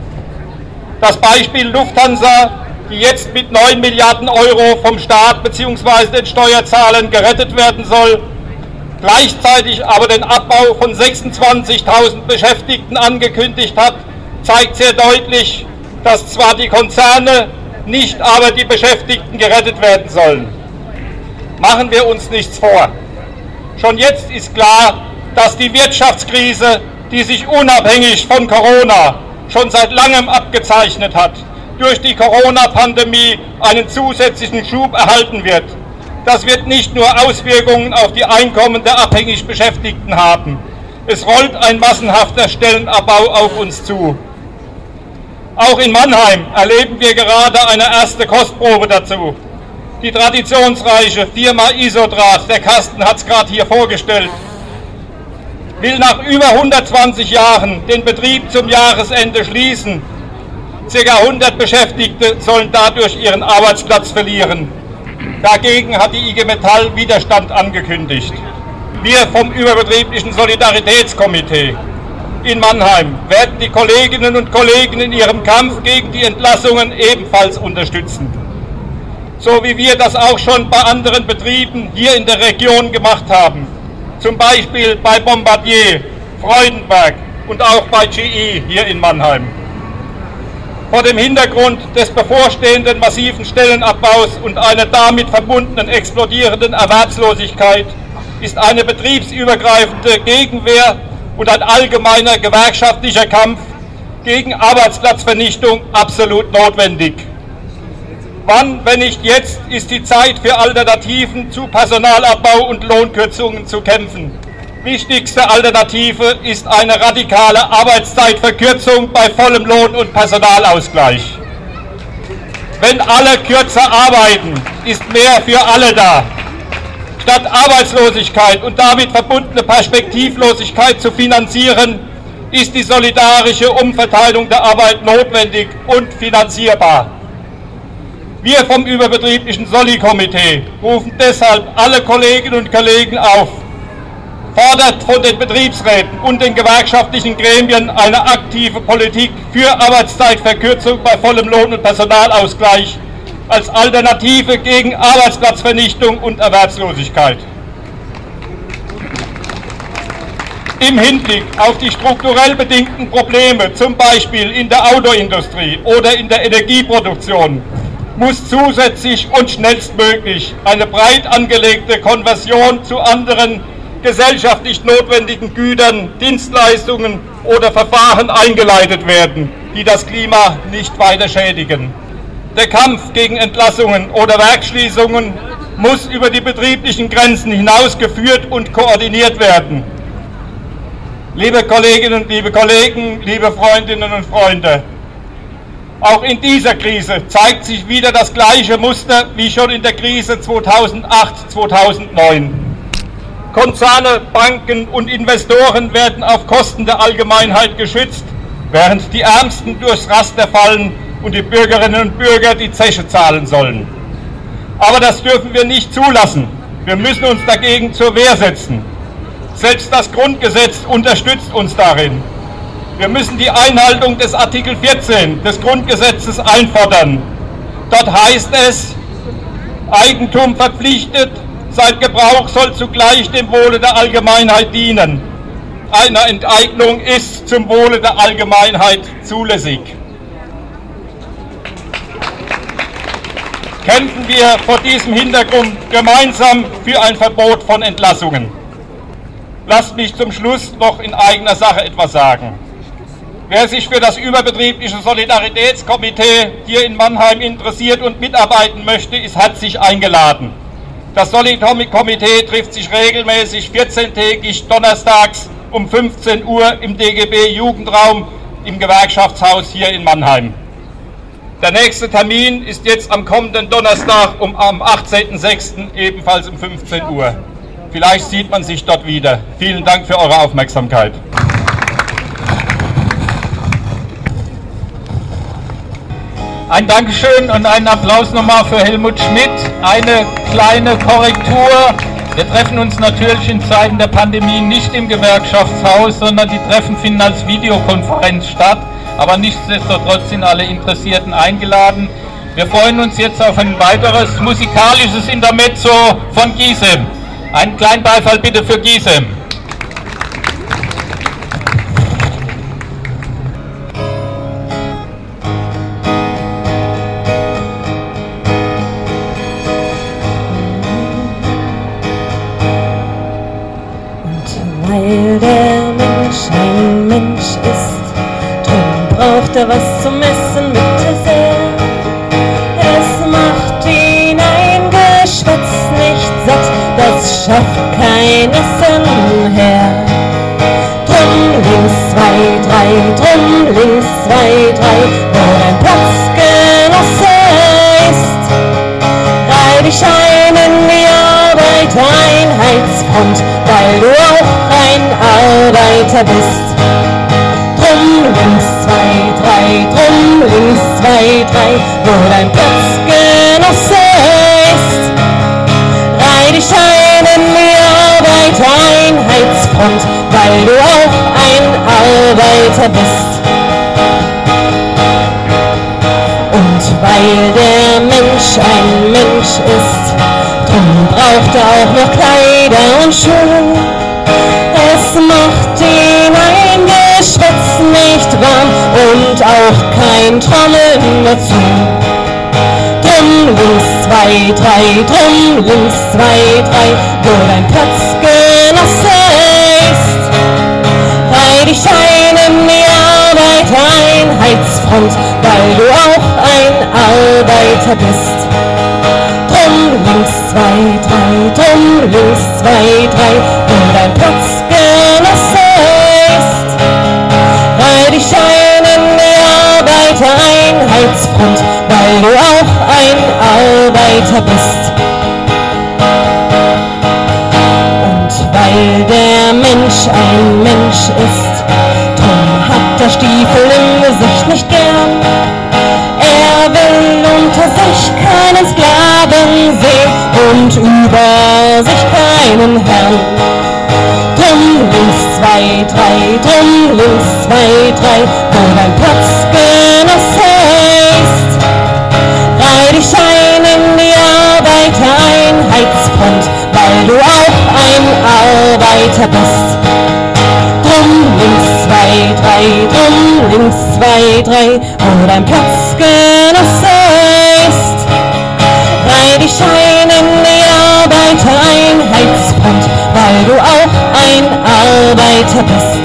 Das Beispiel Lufthansa, die jetzt mit neun Milliarden Euro vom Staat bzw. den Steuerzahlern gerettet werden soll, gleichzeitig aber den Abbau von sechsundzwanzigtausend Beschäftigten angekündigt hat, zeigt sehr deutlich, dass zwar die Konzerne, nicht aber die Beschäftigten gerettet werden sollen. Machen wir uns nichts vor. Schon jetzt ist klar, dass die Wirtschaftskrise, die sich unabhängig von Corona schon seit langem abgezeichnet hat, durch die Corona-Pandemie einen zusätzlichen Schub erhalten wird. Das wird nicht nur Auswirkungen auf die Einkommen der abhängig Beschäftigten haben. Es rollt ein massenhafter Stellenabbau auf uns zu. Auch in Mannheim erleben wir gerade eine erste Kostprobe dazu. Die traditionsreiche Firma Isodrat, der Carsten hat es gerade hier vorgestellt, will nach über hundertzwanzig Jahren den Betrieb zum Jahresende schließen. Circa hundert Beschäftigte sollen dadurch ihren Arbeitsplatz verlieren. Dagegen hat die I G Metall Widerstand angekündigt. Wir vom überbetrieblichen Solidaritätskomitee in Mannheim werden die Kolleginnen und Kollegen in ihrem Kampf gegen die Entlassungen ebenfalls unterstützen. So wie wir das auch schon bei anderen Betrieben hier in der Region gemacht haben. Zum Beispiel bei Bombardier, Freudenberg und auch bei G E hier in Mannheim. Vor dem Hintergrund des bevorstehenden massiven Stellenabbaus und einer damit verbundenen explodierenden Erwerbslosigkeit ist eine betriebsübergreifende Gegenwehr und ein allgemeiner gewerkschaftlicher Kampf gegen Arbeitsplatzvernichtung absolut notwendig. Wann, wenn nicht jetzt, ist die Zeit für Alternativen zu Personalabbau und Lohnkürzungen zu kämpfen. Wichtigste Alternative ist eine radikale Arbeitszeitverkürzung bei vollem Lohn- und Personalausgleich. Wenn alle kürzer arbeiten, ist mehr für alle da. Statt Arbeitslosigkeit und damit verbundene Perspektivlosigkeit zu finanzieren, ist die solidarische Umverteilung der Arbeit notwendig und finanzierbar. Wir vom überbetrieblichen Soli-Komitee rufen deshalb alle Kolleginnen und Kollegen auf, fordert von den Betriebsräten und den gewerkschaftlichen Gremien eine aktive Politik für Arbeitszeitverkürzung bei vollem Lohn- und Personalausgleich als Alternative gegen Arbeitsplatzvernichtung und Erwerbslosigkeit. Im Hinblick auf die strukturell bedingten Probleme, zum Beispiel in der Autoindustrie oder in der Energieproduktion, muss zusätzlich und schnellstmöglich eine breit angelegte Konversion zu anderen gesellschaftlich notwendigen Gütern, Dienstleistungen oder Verfahren eingeleitet werden, die das Klima nicht weiter schädigen. Der Kampf gegen Entlassungen oder Werksschließungen muss über die betrieblichen Grenzen hinaus geführt und koordiniert werden. Liebe Kolleginnen, liebe Kollegen, liebe Freundinnen und Freunde, auch in dieser Krise zeigt sich wieder das gleiche Muster wie schon in der Krise zweitausendacht, zweitausendneun. Konzerne, Banken und Investoren werden auf Kosten der Allgemeinheit geschützt, während die Ärmsten durchs Raster fallen und die Bürgerinnen und Bürger die Zeche zahlen sollen. Aber das dürfen wir nicht zulassen. Wir müssen uns dagegen zur Wehr setzen. Selbst das Grundgesetz unterstützt uns darin. Wir müssen die Einhaltung des Artikel vierzehn des Grundgesetzes einfordern. Dort heißt es, Eigentum verpflichtet, sein Gebrauch soll zugleich dem Wohle der Allgemeinheit dienen. Eine Enteignung ist zum Wohle der Allgemeinheit zulässig. Kämpfen wir vor diesem Hintergrund gemeinsam für ein Verbot von Entlassungen. Lasst mich zum Schluss noch in eigener Sache etwas sagen. Wer sich für das überbetriebliche Solidaritätskomitee hier in Mannheim interessiert und mitarbeiten möchte, ist herzlich eingeladen. Das Solid-Komitee trifft sich regelmäßig vierzehntägig donnerstags um fünfzehn Uhr im D G B-Jugendraum im Gewerkschaftshaus hier in Mannheim. Der nächste Termin ist jetzt am kommenden Donnerstag um am achtzehnten sechsten ebenfalls um fünfzehn Uhr. Vielleicht sieht man sich dort wieder. Vielen Dank für eure Aufmerksamkeit. Ein Dankeschön und einen Applaus nochmal für Helmut Schmidt. Eine kleine Korrektur. Wir treffen uns natürlich in Zeiten der Pandemie nicht im Gewerkschaftshaus, sondern die Treffen finden als Videokonferenz statt. Aber nichtsdestotrotz sind alle Interessierten eingeladen. Wir freuen uns jetzt auf ein weiteres musikalisches Intermezzo von Gisem. Einen kleinen Beifall bitte für Gisem. Weil der Mensch ein Mensch ist, drum braucht er was zum Essen, bitte sehr. Es macht ihn ein Geschwätz nicht satt, das schafft kein Essen her. Drum links zwei, drei, drum links zwei, drei, wo dein Platzgenosse ist. Reih dich ein in die Arbeit, Einheitsfront, weil du auch ein Arbeiter bist. Drum links zwei, drei, drum links zwei, drei, wo dein Platzgenosse ist. Reih dich ein in die Arbeit, Einheitsfront, weil du auch ein Arbeiter bist. Und weil der Mensch ein Mensch ist, drum braucht er auch noch Kleider und Schuhe. Es macht ihn ein Geschwätz nicht warm und auch kein Trommeln dazu. Drum links zwei, drei, drum links zwei, drei, wo dein Platzgenosse ist. Reih dich ein in die Arbeit, Einheitsfront, weil du auch ein Arbeiter bist. Drum links zwei, drei, drum links zwei, drei, wo dein Platzgenosse ist. Reih dich ein in die Arbeit, Einheitsfront, weil du auch ein Arbeiter bist. Und weil der Mensch ein Mensch ist, drum hat der Stiefel im Gesicht nicht gern. Er will unter sich keinen Sklaven sehen und über sich keinen Herrn. Drum links zwei, drei, drum links zwei, drei, wo dein Platzgenosse ist. Reih dich ein in die Arbeit, Einheitsfront, weil du auch ein Arbeiter bist. Drum links zwei, drei, drum links zwei, drei, wo dein Platzgenosse ist. Reih dich ein in die Arbeit, Einheitsfront, weil du auch ein Arbeiter bist.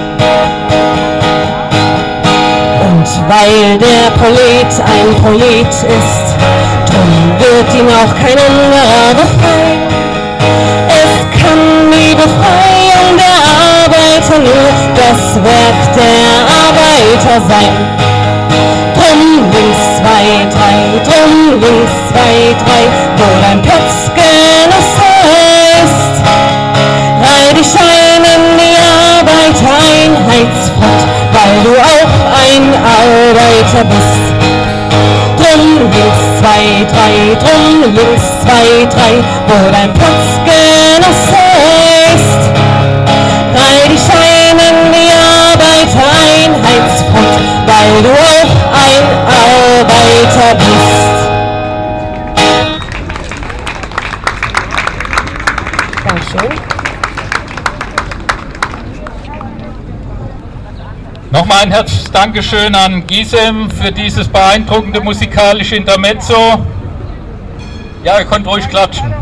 Und weil der Prolet ein Prolet ist, drum wird ihn auch kein anderer befreien. Es kann die Befreiung der Arbeiter nur das Werk der Arbeiter sein. Drum links zwei, drei, drum links zwei, drei, wo dein Platzgenosse ist. Reih dich ein in die Arbeit, Einheitsfront, weil du auch ein Arbeiter bist. Drum links zwei, drei, drum links zwei, drei, wo dein Platzgenosse ist. Reih dich ein in die Arbeit, Einheitsfront, weil du auch ein Arbeiter bist. Dankeschön. Nochmal ein herzliches Dankeschön an Gisem für dieses beeindruckende musikalische Intermezzo. Ja, ihr könnt ruhig klatschen.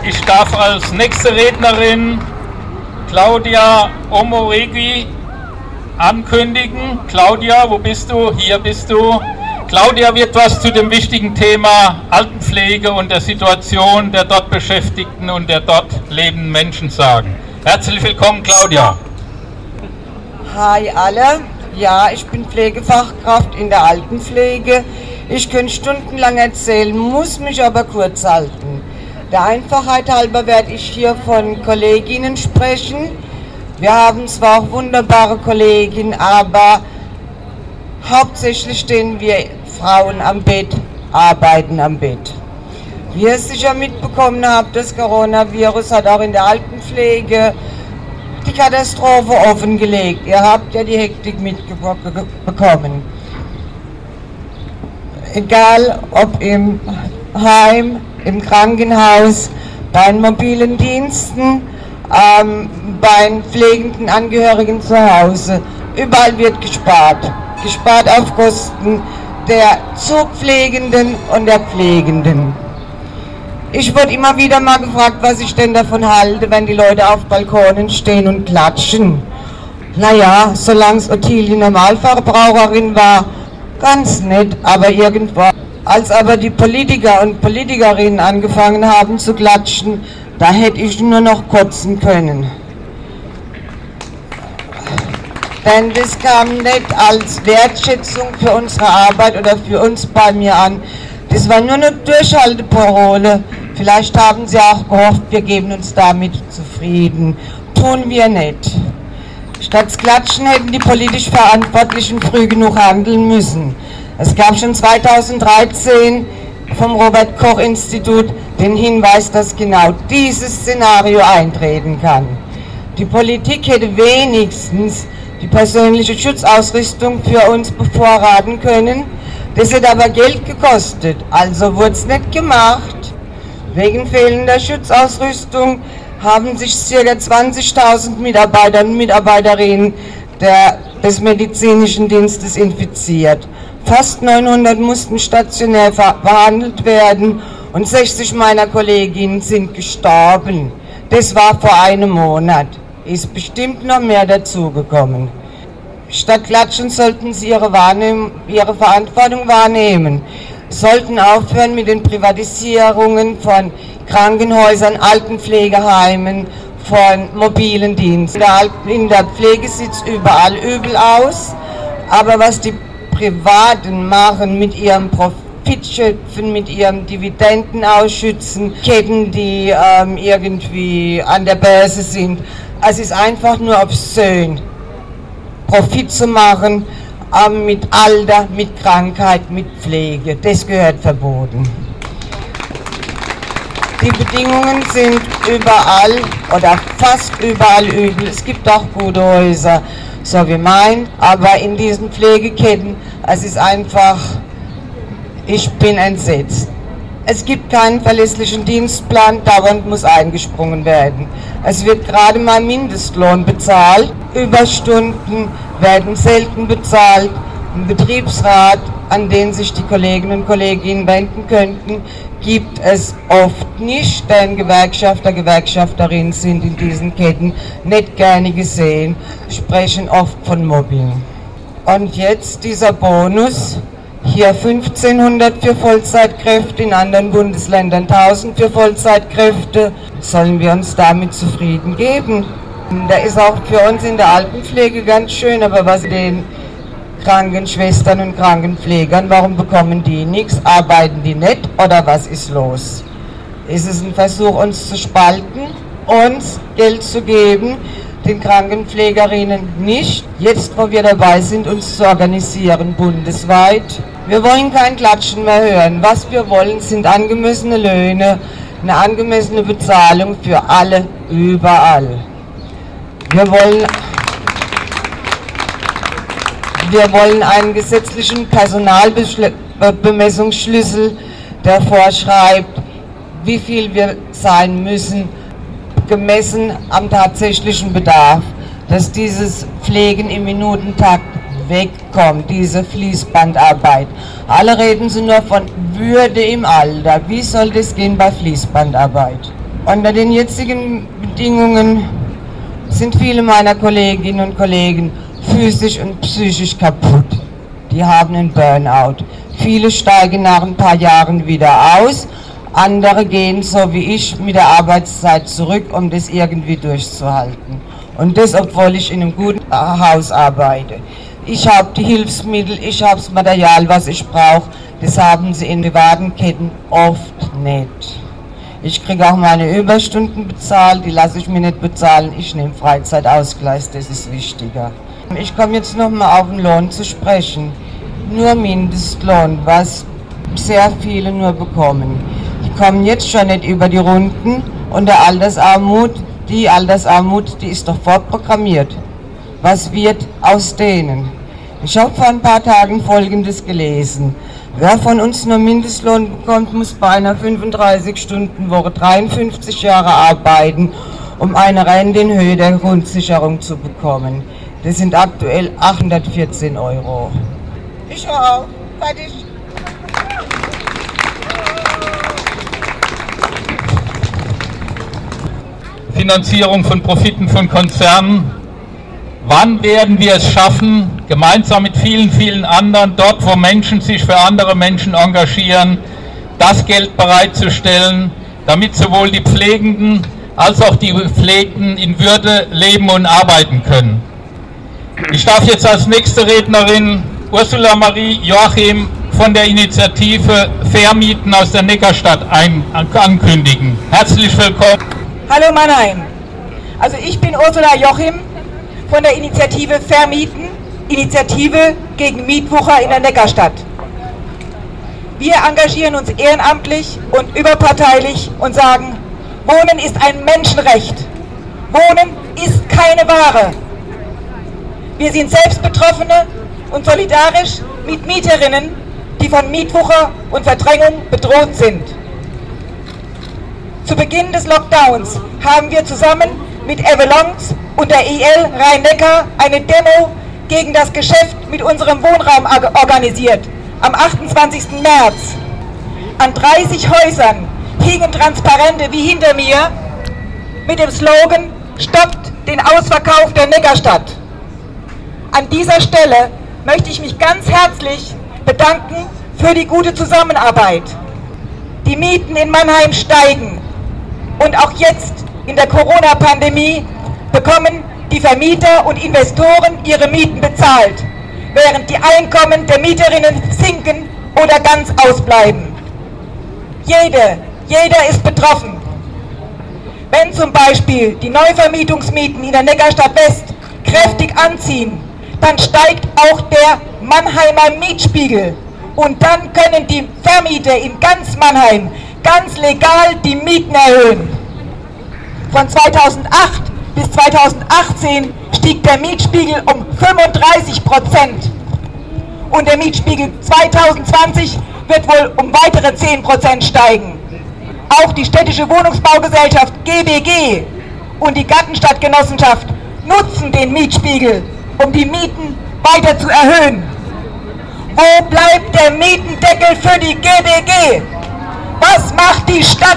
ich darf als nächste Rednerin Claudia Omoregi ankündigen. Claudia, wo bist du? Hier bist du. Claudia wird was zu dem wichtigen Thema Altenpflege und der Situation der dort Beschäftigten und der dort lebenden Menschen sagen. Herzlich willkommen, Claudia. Hi alle, ja, ich bin Pflegefachkraft in der Altenpflege. Ich könnte stundenlang erzählen, muss mich aber kurz halten. Der Einfachheit halber werde ich hier von Kolleginnen sprechen. Wir haben zwar auch wunderbare Kolleginnen, aber hauptsächlich stehen wir Frauen am Bett, arbeiten am Bett. Wie ihr sicher mitbekommen habt, das Coronavirus hat auch in der Altenpflege die Katastrophe offengelegt. Ihr habt ja die Hektik mitbekommen. Egal ob im Heim, im Krankenhaus, bei den mobilen Diensten, ähm, bei den pflegenden Angehörigen zu Hause, überall wird gespart. Gespart auf Kosten der Zupflegenden und der Pflegenden. Ich wurde immer wieder mal gefragt, was ich denn davon halte, wenn die Leute auf Balkonen stehen und klatschen. Naja, solange es Ottilie Normalverbraucherin war, ganz nett, aber irgendwo. Als aber die Politiker und Politikerinnen angefangen haben zu klatschen, da hätte ich nur noch kotzen können. Denn das kam nicht als Wertschätzung für unsere Arbeit oder für uns bei mir an. Das war nur eine Durchhalteparole. Vielleicht haben sie auch gehofft, wir geben uns damit zufrieden. Tun wir nicht. Statt zu klatschen hätten die politisch Verantwortlichen früh genug handeln müssen. Es gab schon zweitausenddreizehn vom Robert-Koch-Institut den Hinweis, dass genau dieses Szenario eintreten kann. Die Politik hätte wenigstens die persönliche Schutzausrüstung für uns bevorraten können. Das hätte aber Geld gekostet, also wurde es nicht gemacht. Wegen fehlender Schutzausrüstung haben sich ca. zwanzigtausend Mitarbeiter und Mitarbeiterinnen der, des medizinischen Dienstes infiziert. Fast neunhundert mussten stationär behandelt werden und sechzig meiner Kolleginnen sind gestorben. Das war vor einem Monat. Ist bestimmt noch mehr dazugekommen. Statt klatschen sollten sie ihre, ihre Verantwortung wahrnehmen, sollten aufhören mit den Privatisierungen von Krankenhäusern, Altenpflegeheimen, von mobilen Diensten. In der Pflege sieht es überall übel aus, aber was die Privaten machen mit ihrem Profitschöpfen, mit ihrem Dividendenausschützen, Ketten, die ähm, irgendwie an der Börse sind, es ist einfach nur obszön, Profit zu machen, ähm, mit Alter, mit Krankheit, mit Pflege. Das gehört verboten. Die Bedingungen sind überall oder fast überall übel. Es gibt auch gute Häuser, so wie mein, aber in diesen Pflegeketten, es ist einfach, ich bin entsetzt. Es gibt keinen verlässlichen Dienstplan, dauernd muss eingesprungen werden. Es wird gerade mal Mindestlohn bezahlt, Überstunden werden selten bezahlt. Ein Betriebsrat, an den sich die Kolleginnen und Kollegen wenden könnten, gibt es oft nicht, denn Gewerkschafter, Gewerkschafterinnen sind in diesen Ketten nicht gerne gesehen, sprechen oft von Mobbing. Und jetzt dieser Bonus. Hier fünfzehnhundert für Vollzeitkräfte, in anderen Bundesländern tausend für Vollzeitkräfte. Sollen wir uns damit zufrieden geben? Da ist auch für uns in der Altenpflege ganz schön, aber was den Krankenschwestern und Krankenpflegern, warum bekommen die nichts? Arbeiten die nicht oder was ist los? Ist es ein Versuch, uns zu spalten, uns Geld zu geben, den Krankenpflegerinnen nicht, jetzt wo wir dabei sind, uns zu organisieren bundesweit? Wir wollen kein Klatschen mehr hören. Was wir wollen, sind angemessene Löhne, eine angemessene Bezahlung für alle, überall. Wir wollen, wir wollen einen gesetzlichen Personalbemessungsschlüssel, der vorschreibt, wie viel wir sein müssen, gemessen am tatsächlichen Bedarf, dass dieses Pflegen im Minutentakt wegkommt, diese Fließbandarbeit. Alle reden sie nur von Würde im Alter. Wie soll das gehen bei Fließbandarbeit? Unter den jetzigen Bedingungen sind viele meiner Kolleginnen und Kollegen physisch und psychisch kaputt. Die haben einen Burnout. Viele steigen nach ein paar Jahren wieder aus, andere gehen so wie ich mit der Arbeitszeit zurück, um das irgendwie durchzuhalten. Und das, obwohl ich in einem guten Haus arbeite. Ich habe die Hilfsmittel, ich habe das Material, was ich brauche. Das haben sie in privaten Ketten oft nicht. Ich kriege auch meine Überstunden bezahlt, die lasse ich mir nicht bezahlen. Ich nehme Freizeitausgleich, das ist wichtiger. Ich komme jetzt nochmal auf den Lohn zu sprechen. Nur Mindestlohn, was sehr viele nur bekommen. Die kommen jetzt schon nicht über die Runden und der Altersarmut, die Altersarmut, die ist doch vorprogrammiert. Was wird aus denen? Ich habe vor ein paar Tagen Folgendes gelesen. Wer von uns nur Mindestlohn bekommt, muss bei einer fünfunddreißig-Stunden-Woche dreiundfünfzig Jahre arbeiten, um eine Rente in Höhe der Grundsicherung zu bekommen. Das sind aktuell achthundertvierzehn Euro. Ich höre auf. Fertig. Finanzierung von Profiten von Konzernen. Wann werden wir es schaffen, gemeinsam mit vielen, vielen anderen, dort wo Menschen sich für andere Menschen engagieren, das Geld bereitzustellen, damit sowohl die Pflegenden als auch die Gepflegten in Würde leben und arbeiten können. Ich darf jetzt als nächste Rednerin Ursula Marie Joachim von der Initiative Vermieten aus der Neckarstadt ein, ankündigen. Herzlich willkommen. Hallo Mannheim. Also ich bin Ursula Joachim von der Initiative Vermieten, Initiative gegen Mietwucher in der Neckarstadt. Wir engagieren uns ehrenamtlich und überparteilich und sagen, Wohnen ist ein Menschenrecht. Wohnen ist keine Ware. Wir sind selbst Betroffene und solidarisch mit Mieterinnen, die von Mietwucher und Verdrängung bedroht sind. Zu Beginn des Lockdowns haben wir zusammen mit Avalons und der I L Rhein-Neckar eine Demo gegen das Geschäft mit unserem Wohnraum organisiert, am achtundzwanzigsten März. An dreißig Häusern hingen Transparente wie hinter mir mit dem Slogan "Stoppt den Ausverkauf der Neckarstadt". An dieser Stelle möchte ich mich ganz herzlich bedanken für die gute Zusammenarbeit. Die Mieten in Mannheim steigen und auch jetzt in der Corona-Pandemie bekommen die Vermieter und Investoren ihre Mieten bezahlt, während die Einkommen der Mieterinnen sinken oder ganz ausbleiben. Jede, jeder ist betroffen. Wenn zum Beispiel die Neuvermietungsmieten in der Neckarstadt West kräftig anziehen, dann steigt auch der Mannheimer Mietspiegel. Und dann können die Vermieter in ganz Mannheim ganz legal die Mieten erhöhen. Von zweitausendacht bis zweitausendachtzehn stieg der Mietspiegel um fünfunddreißig Prozent. Und der Mietspiegel zweitausendzwanzig wird wohl um weitere zehn Prozent steigen. Auch die städtische Wohnungsbaugesellschaft G B G und die Gartenstadtgenossenschaft nutzen den Mietspiegel, um die Mieten weiter zu erhöhen. Wo bleibt der Mietendeckel für die G B G? Was macht die Stadt?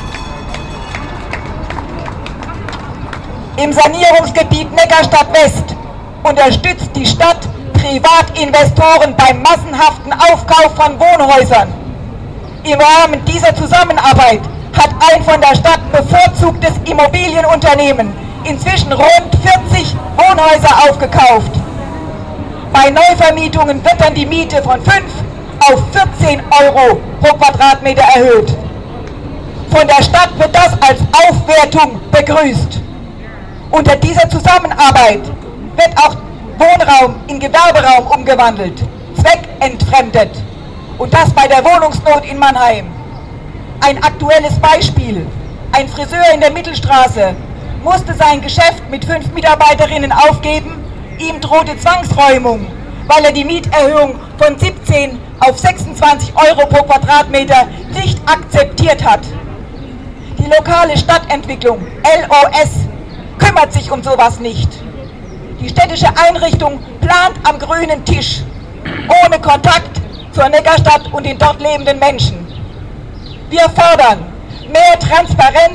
Im Sanierungsgebiet Neckarstadt West unterstützt die Stadt Privatinvestoren beim massenhaften Aufkauf von Wohnhäusern. Im Rahmen dieser Zusammenarbeit hat ein von der Stadt bevorzugtes Immobilienunternehmen inzwischen rund vierzig Wohnhäuser aufgekauft. Bei Neuvermietungen wird dann die Miete von fünf auf vierzehn Euro pro Quadratmeter erhöht. Von der Stadt wird das als Aufwertung begrüßt. Unter dieser Zusammenarbeit wird auch Wohnraum in Gewerberaum umgewandelt, zweckentfremdet. Und das bei der Wohnungsnot in Mannheim. Ein aktuelles Beispiel. Ein Friseur in der Mittelstraße musste sein Geschäft mit fünf Mitarbeiterinnen aufgeben. Ihm drohte Zwangsräumung, weil er die Mieterhöhung von siebzehn auf sechsundzwanzig Euro pro Quadratmeter nicht akzeptiert hat. Die lokale Stadtentwicklung, L O S, kümmert sich um sowas nicht. Die städtische Einrichtung plant am grünen Tisch, ohne Kontakt zur Neckarstadt und den dort lebenden Menschen. Wir fordern mehr Transparenz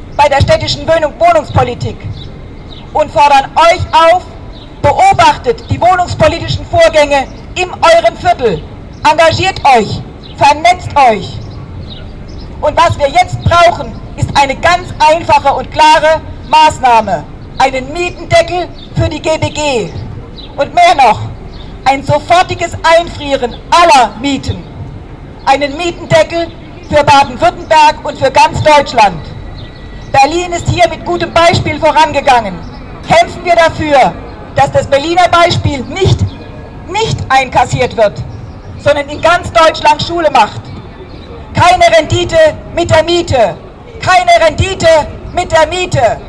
bei der städtischen Wohnung Wohnungspolitik und fordern euch auf, beobachtet die wohnungspolitischen Vorgänge in eurem Viertel, engagiert euch, vernetzt euch. Und was wir jetzt brauchen, ist eine ganz einfache und klare Maßnahme, einen Mietendeckel für die G B G und mehr noch, ein sofortiges Einfrieren aller Mieten, einen Mietendeckel für Baden-Württemberg und für ganz Deutschland. Berlin ist hier mit gutem Beispiel vorangegangen. Kämpfen wir dafür, dass das Berliner Beispiel nicht, nicht einkassiert wird, sondern in ganz Deutschland Schule macht. Keine Rendite mit der Miete. Keine Rendite mit der Miete.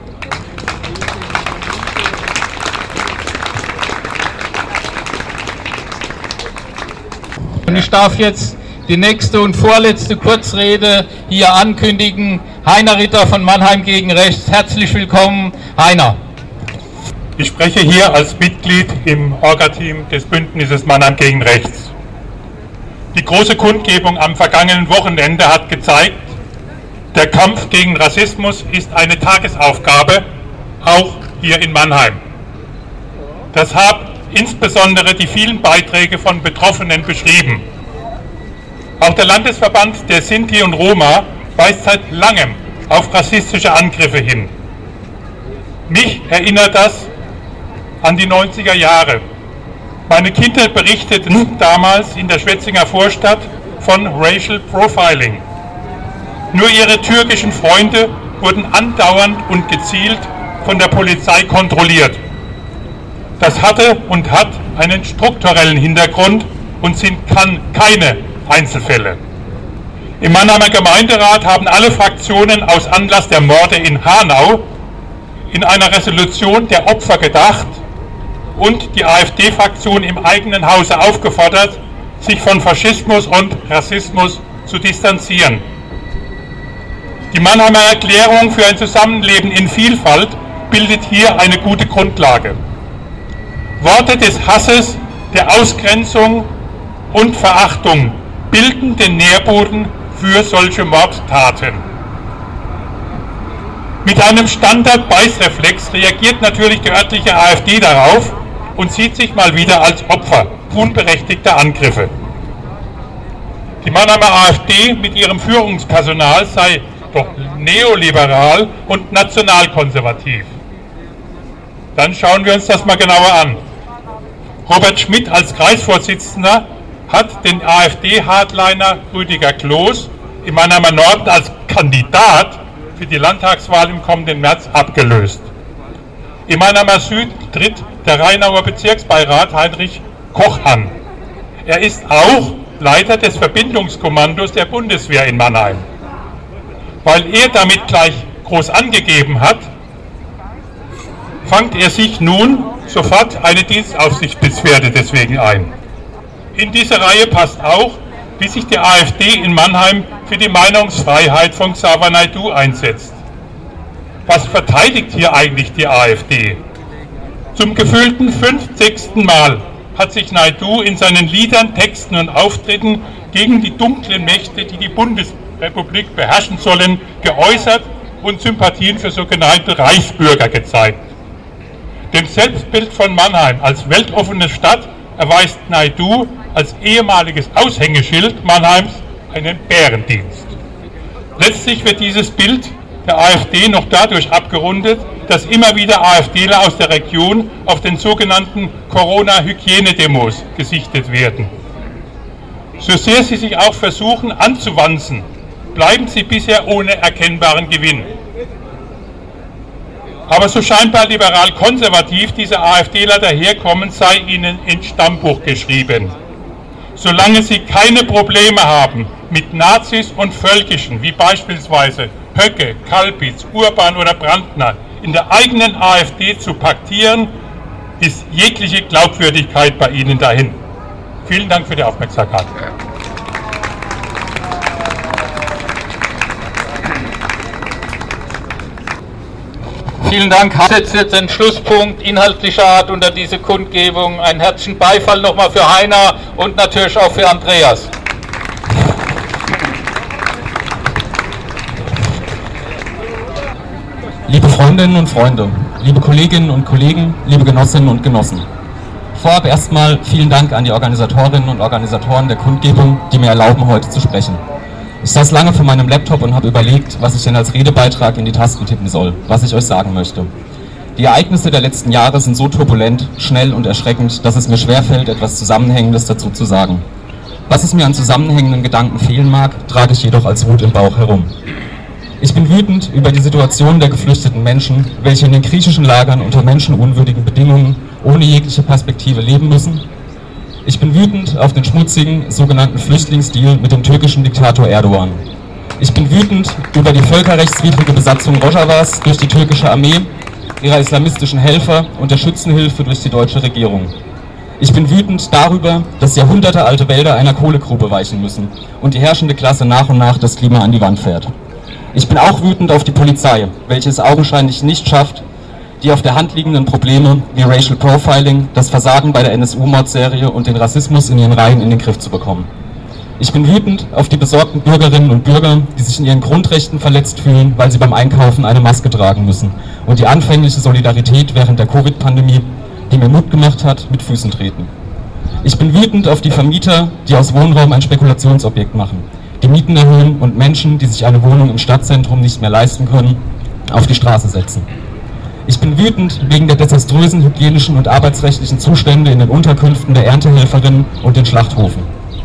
Und ich darf jetzt die nächste und vorletzte Kurzrede hier ankündigen. Heiner Ritter von Mannheim gegen Rechts. Herzlich willkommen, Heiner. Ich spreche hier als Mitglied im Orga-Team des Bündnisses Mannheim gegen Rechts. Die große Kundgebung am vergangenen Wochenende hat gezeigt, der Kampf gegen Rassismus ist eine Tagesaufgabe, auch hier in Mannheim. Das haben insbesondere die vielen Beiträge von Betroffenen beschrieben. Auch der Landesverband der Sinti und Roma weist seit langem auf rassistische Angriffe hin. Mich erinnert das an die neunziger Jahre. Meine Kinder berichteten damals in der Schwetzinger Vorstadt von Racial Profiling. Nur ihre türkischen Freunde wurden andauernd und gezielt von der Polizei kontrolliert. Das hatte und hat einen strukturellen Hintergrund und sind kann keine Einzelfälle. Im Mannheimer Gemeinderat haben alle Fraktionen aus Anlass der Morde in Hanau in einer Resolution der Opfer gedacht und die AfD-Fraktion im eigenen Hause aufgefordert, sich von Faschismus und Rassismus zu distanzieren. Die Mannheimer Erklärung für ein Zusammenleben in Vielfalt bildet hier eine gute Grundlage. Worte des Hasses, der Ausgrenzung und Verachtung bilden den Nährboden für solche Mordtaten. Mit einem Standard-Beißreflex reagiert natürlich die örtliche AfD darauf und sieht sich mal wieder als Opfer unberechtigter Angriffe. Die Mannheimer AfD mit ihrem Führungspersonal sei doch neoliberal und nationalkonservativ. Dann schauen wir uns das mal genauer an. Robert Schmidt als Kreisvorsitzender hat den AfD-Hardliner Rüdiger Kloß im Mannheimer Norden als Kandidat für die Landtagswahl im kommenden März abgelöst. Im Mannheimer Süd tritt der Rheinauer Bezirksbeirat Heinrich Koch an. Er ist auch Leiter des Verbindungskommandos der Bundeswehr in Mannheim. Weil er damit gleich groß angegeben hat, fangt er sich nun sofort eine Dienstaufsichtsbeschwerde deswegen ein. In diese Reihe passt auch, wie sich die AfD in Mannheim für die Meinungsfreiheit von Xaver Naidoo einsetzt. Was verteidigt hier eigentlich die AfD? Zum gefühlten fünfzigsten Mal hat sich Naidoo in seinen Liedern, Texten und Auftritten gegen die dunklen Mächte, die die Bundesrepublik beherrschen sollen, geäußert und Sympathien für sogenannte Reichsbürger gezeigt. Dem Selbstbild von Mannheim als weltoffene Stadt erweist Naidoo als ehemaliges Aushängeschild Mannheims einen Bärendienst. Letztlich wird dieses Bild der AfD noch dadurch abgerundet, dass immer wieder AfDler aus der Region auf den sogenannten Corona-Hygienedemos gesichtet werden. So sehr sie sich auch versuchen anzuwanzen, bleiben sie bisher ohne erkennbaren Gewinn. Aber so scheinbar liberal-konservativ diese AfDler daherkommen, sei ihnen ins Stammbuch geschrieben. Solange sie keine Probleme haben mit Nazis und Völkischen, wie beispielsweise Höcke, Kalbitz, Urban oder Brandner, in der eigenen AfD zu paktieren, ist jegliche Glaubwürdigkeit bei ihnen dahin. Vielen Dank für die Aufmerksamkeit. Vielen Dank. Ich setze jetzt den Schlusspunkt inhaltlicher Art unter diese Kundgebung. Einen herzlichen Beifall nochmal für Heiner und natürlich auch für Andreas. Liebe Freundinnen und Freunde, liebe Kolleginnen und Kollegen, liebe Genossinnen und Genossen. Vorab erstmal vielen Dank an die Organisatorinnen und Organisatoren der Kundgebung, die mir erlauben, heute zu sprechen. Ich saß lange vor meinem Laptop und habe überlegt, was ich denn als Redebeitrag in die Tasten tippen soll, was ich euch sagen möchte. Die Ereignisse der letzten Jahre sind so turbulent, schnell und erschreckend, dass es mir schwerfällt, etwas Zusammenhängendes dazu zu sagen. Was es mir an zusammenhängenden Gedanken fehlen mag, trage ich jedoch als Wut im Bauch herum. Ich bin wütend über die Situation der geflüchteten Menschen, welche in den griechischen Lagern unter menschenunwürdigen Bedingungen ohne jegliche Perspektive leben müssen. Ich bin wütend auf den schmutzigen, sogenannten Flüchtlingsdeal mit dem türkischen Diktator Erdogan. Ich bin wütend über die völkerrechtswidrige Besatzung Rojavas durch die türkische Armee, ihrer islamistischen Helfer und der Schützenhilfe durch die deutsche Regierung. Ich bin wütend darüber, dass jahrhundertealte Wälder einer Kohlegrube weichen müssen und die herrschende Klasse nach und nach das Klima an die Wand fährt. Ich bin auch wütend auf die Polizei, welche es augenscheinlich nicht schafft, die auf der Hand liegenden Probleme wie Racial Profiling, das Versagen bei der N S U-Mordserie und den Rassismus in ihren Reihen in den Griff zu bekommen. Ich bin wütend auf die besorgten Bürgerinnen und Bürger, die sich in ihren Grundrechten verletzt fühlen, weil sie beim Einkaufen eine Maske tragen müssen und die anfängliche Solidarität während der Covid-Pandemie, die mir Mut gemacht hat, mit Füßen treten. Ich bin wütend auf die Vermieter, die aus Wohnraum ein Spekulationsobjekt machen, die Mieten erhöhen und Menschen, die sich eine Wohnung im Stadtzentrum nicht mehr leisten können, auf die Straße setzen. Ich bin wütend wegen der desaströsen hygienischen und arbeitsrechtlichen Zustände in den Unterkünften der Erntehelferinnen und den Schlachthofen.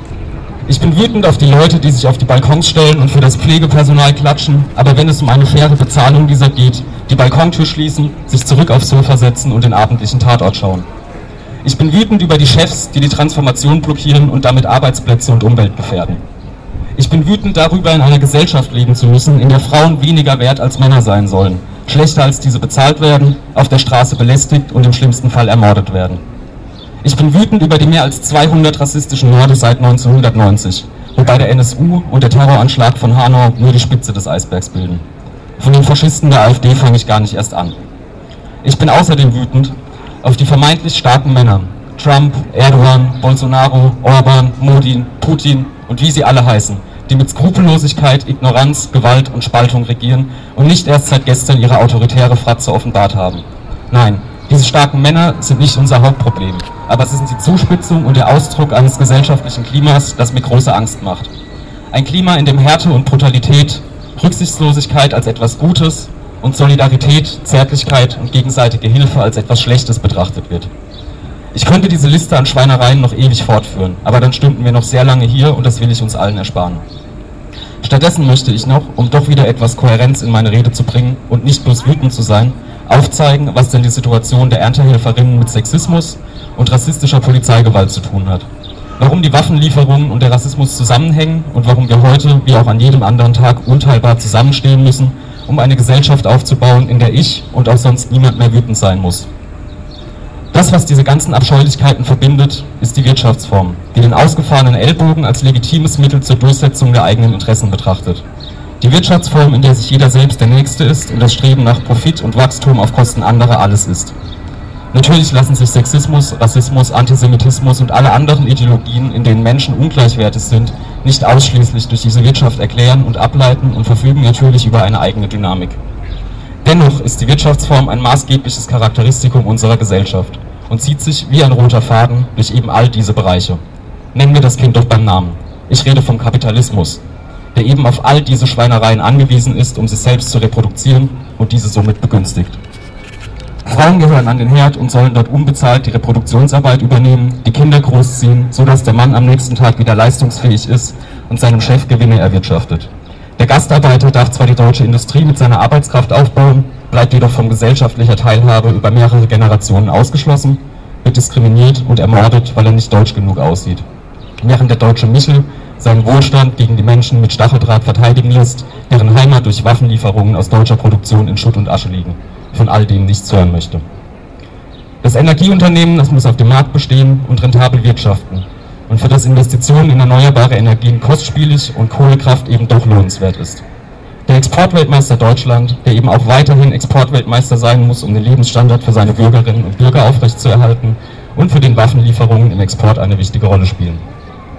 Ich bin wütend auf die Leute, die sich auf die Balkons stellen und für das Pflegepersonal klatschen, aber wenn es um eine faire Bezahlung dieser geht, die Balkontür schließen, sich zurück aufs Sofa setzen und den abendlichen Tatort schauen. Ich bin wütend über die Chefs, die die Transformation blockieren und damit Arbeitsplätze und Umwelt gefährden. Ich bin wütend darüber, in einer Gesellschaft leben zu müssen, in der Frauen weniger wert als Männer sein sollen, schlechter als diese bezahlt werden, auf der Straße belästigt und im schlimmsten Fall ermordet werden. Ich bin wütend über die mehr als zweihundert rassistischen Morde seit neunzehnhundertneunzig, wobei der N S U und der Terroranschlag von Hanau nur die Spitze des Eisbergs bilden. Von den Faschisten der AfD fange ich gar nicht erst an. Ich bin außerdem wütend auf die vermeintlich starken Männer, Trump, Erdogan, Bolsonaro, Orban, Modi, Putin und wie sie alle heißen, die mit Skrupellosigkeit, Ignoranz, Gewalt und Spaltung regieren und nicht erst seit gestern ihre autoritäre Fratze offenbart haben. Nein, diese starken Männer sind nicht unser Hauptproblem, aber sie sind die Zuspitzung und der Ausdruck eines gesellschaftlichen Klimas, das mir große Angst macht. Ein Klima, in dem Härte und Brutalität, Rücksichtslosigkeit als etwas Gutes und Solidarität, Zärtlichkeit und gegenseitige Hilfe als etwas Schlechtes betrachtet wird. Ich könnte diese Liste an Schweinereien noch ewig fortführen, aber dann stünden wir noch sehr lange hier und das will ich uns allen ersparen. Stattdessen möchte ich noch, um doch wieder etwas Kohärenz in meine Rede zu bringen und nicht bloß wütend zu sein, aufzeigen, was denn die Situation der Erntehelferinnen mit Sexismus und rassistischer Polizeigewalt zu tun hat. Warum die Waffenlieferungen und der Rassismus zusammenhängen und warum wir heute, wie auch an jedem anderen Tag, unteilbar zusammenstehen müssen, um eine Gesellschaft aufzubauen, in der ich und auch sonst niemand mehr wütend sein muss. Das, was diese ganzen Abscheulichkeiten verbindet, ist die Wirtschaftsform, die den ausgefahrenen Ellbogen als legitimes Mittel zur Durchsetzung der eigenen Interessen betrachtet. Die Wirtschaftsform, in der sich jeder selbst der Nächste ist und das Streben nach Profit und Wachstum auf Kosten anderer alles ist. Natürlich lassen sich Sexismus, Rassismus, Antisemitismus und alle anderen Ideologien, in denen Menschen ungleichwertig sind, nicht ausschließlich durch diese Wirtschaft erklären und ableiten und verfügen natürlich über eine eigene Dynamik. Dennoch ist die Wirtschaftsform ein maßgebliches Charakteristikum unserer Gesellschaft und zieht sich wie ein roter Faden durch eben all diese Bereiche. Nennen wir das Kind doch beim Namen. Ich rede vom Kapitalismus, der eben auf all diese Schweinereien angewiesen ist, um sich selbst zu reproduzieren und diese somit begünstigt. Frauen gehören an den Herd und sollen dort unbezahlt die Reproduktionsarbeit übernehmen, die Kinder großziehen, sodass der Mann am nächsten Tag wieder leistungsfähig ist und seinem Chef Gewinne erwirtschaftet. Der Gastarbeiter darf zwar die deutsche Industrie mit seiner Arbeitskraft aufbauen, bleibt jedoch von gesellschaftlicher Teilhabe über mehrere Generationen ausgeschlossen, wird diskriminiert und ermordet, weil er nicht deutsch genug aussieht. Während der deutsche Michel seinen Wohlstand gegen die Menschen mit Stacheldraht verteidigen lässt, deren Heimat durch Waffenlieferungen aus deutscher Produktion in Schutt und Asche liegen, von all dem nichts hören möchte. Das Energieunternehmen, das muss auf dem Markt bestehen und rentabel wirtschaften und für das Investitionen in erneuerbare Energien kostspielig und Kohlekraft eben doch lohnenswert ist. Der Exportweltmeister Deutschland, der eben auch weiterhin Exportweltmeister sein muss, um den Lebensstandard für seine Bürgerinnen und Bürger aufrechtzuerhalten und für den Waffenlieferungen im Export eine wichtige Rolle spielen.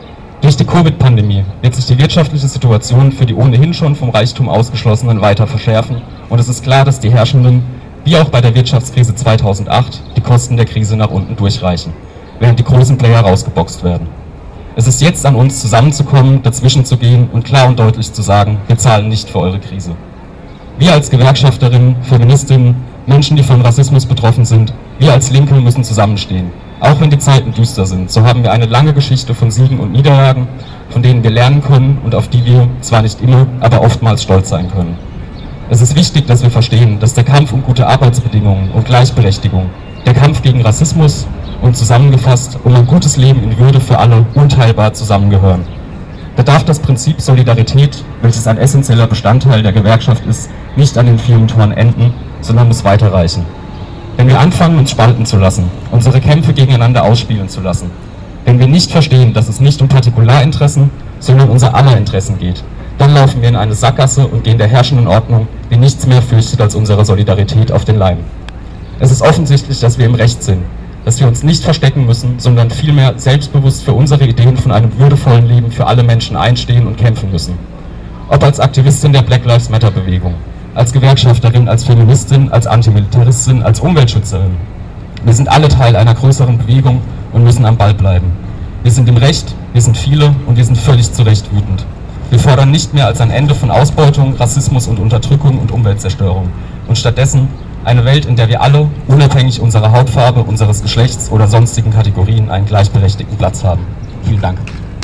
Durch die Covid-Pandemie wird sich die wirtschaftliche Situation für die ohnehin schon vom Reichtum Ausgeschlossenen weiter verschärfen und es ist klar, dass die Herrschenden, wie auch bei der Wirtschaftskrise zweitausendacht, die Kosten der Krise nach unten durchreichen, während die großen Player rausgeboxt werden. Es ist jetzt an uns, zusammenzukommen, dazwischen zu gehen und klar und deutlich zu sagen, wir zahlen nicht für eure Krise. Wir als Gewerkschafterinnen, Feministinnen, Menschen, die von Rassismus betroffen sind, wir als Linke müssen zusammenstehen. Auch wenn die Zeiten düster sind, so haben wir eine lange Geschichte von Siegen und Niederlagen, von denen wir lernen können und auf die wir zwar nicht immer, aber oftmals stolz sein können. Es ist wichtig, dass wir verstehen, dass der Kampf um gute Arbeitsbedingungen und Gleichberechtigung, der Kampf gegen Rassismus und zusammengefasst um ein gutes Leben in Würde für alle unteilbar zusammengehören. Da darf das Prinzip Solidarität, welches ein essentieller Bestandteil der Gewerkschaft ist, nicht an den Firmentoren enden, sondern muss weiterreichen. Wenn wir anfangen, uns spalten zu lassen, unsere Kämpfe gegeneinander ausspielen zu lassen, wenn wir nicht verstehen, dass es nicht um Partikularinteressen, sondern unser aller Interessen geht, dann laufen wir in eine Sackgasse und gehen der herrschenden Ordnung, die nichts mehr fürchtet als unsere Solidarität, auf den Leim. Es ist offensichtlich, dass wir im Recht sind, dass wir uns nicht verstecken müssen, sondern vielmehr selbstbewusst für unsere Ideen von einem würdevollen Leben für alle Menschen einstehen und kämpfen müssen. Ob als Aktivistin der Black Lives Matter Bewegung, als Gewerkschafterin, als Feministin, als Antimilitaristin, als Umweltschützerin. Wir sind alle Teil einer größeren Bewegung und müssen am Ball bleiben. Wir sind im Recht, wir sind viele und wir sind völlig zu Recht wütend. Wir fordern nicht mehr als ein Ende von Ausbeutung, Rassismus und Unterdrückung und Umweltzerstörung und stattdessen eine Welt, in der wir alle, unabhängig unserer Hautfarbe, unseres Geschlechts oder sonstigen Kategorien, einen gleichberechtigten Platz haben. Vielen Dank.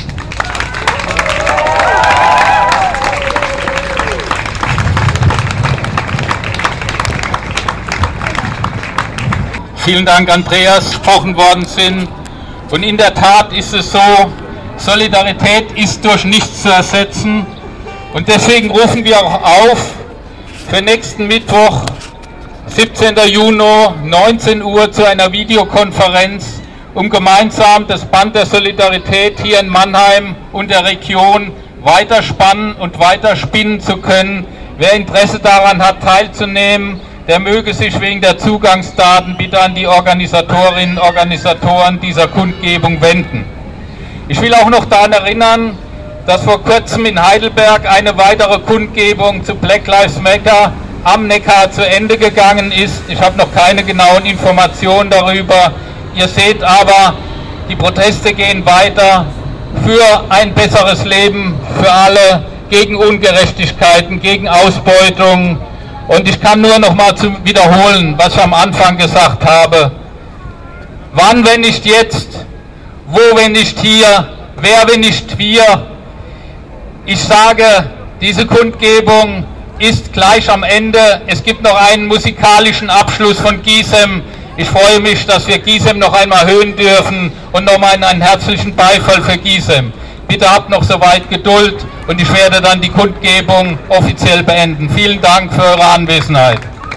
Vielen Dank, Andreas, gesprochen worden sind. Und in der Tat ist es so, Solidarität ist durch nichts zu ersetzen. Und deswegen rufen wir auch auf, für nächsten Mittwoch, siebzehnten Juni, neunzehn Uhr, zu einer Videokonferenz, um gemeinsam das Band der Solidarität hier in Mannheim und der Region weiterspannen und weiterspinnen zu können. Wer Interesse daran hat, teilzunehmen, der möge sich wegen der Zugangsdaten bitte an die Organisatorinnen und Organisatoren dieser Kundgebung wenden. Ich will auch noch daran erinnern, dass vor kurzem in Heidelberg eine weitere Kundgebung zu Black Lives Matter am Neckar zu Ende gegangen ist. Ich habe noch keine genauen Informationen darüber. Ihr seht aber, die Proteste gehen weiter für ein besseres Leben für alle, gegen Ungerechtigkeiten, gegen Ausbeutung. Und ich kann nur noch mal zu wiederholen, was ich am Anfang gesagt habe. Wann, wenn nicht jetzt? Wo, wenn nicht hier? Wer, wenn nicht wir? Ich sage, diese Kundgebung ist gleich am Ende. Es gibt noch einen musikalischen Abschluss von Gisem. Ich freue mich, dass wir Gisem noch einmal hören dürfen und nochmal einen herzlichen Beifall für Gisem. Bitte habt noch soweit Geduld und ich werde dann die Kundgebung offiziell beenden. Vielen Dank für eure Anwesenheit.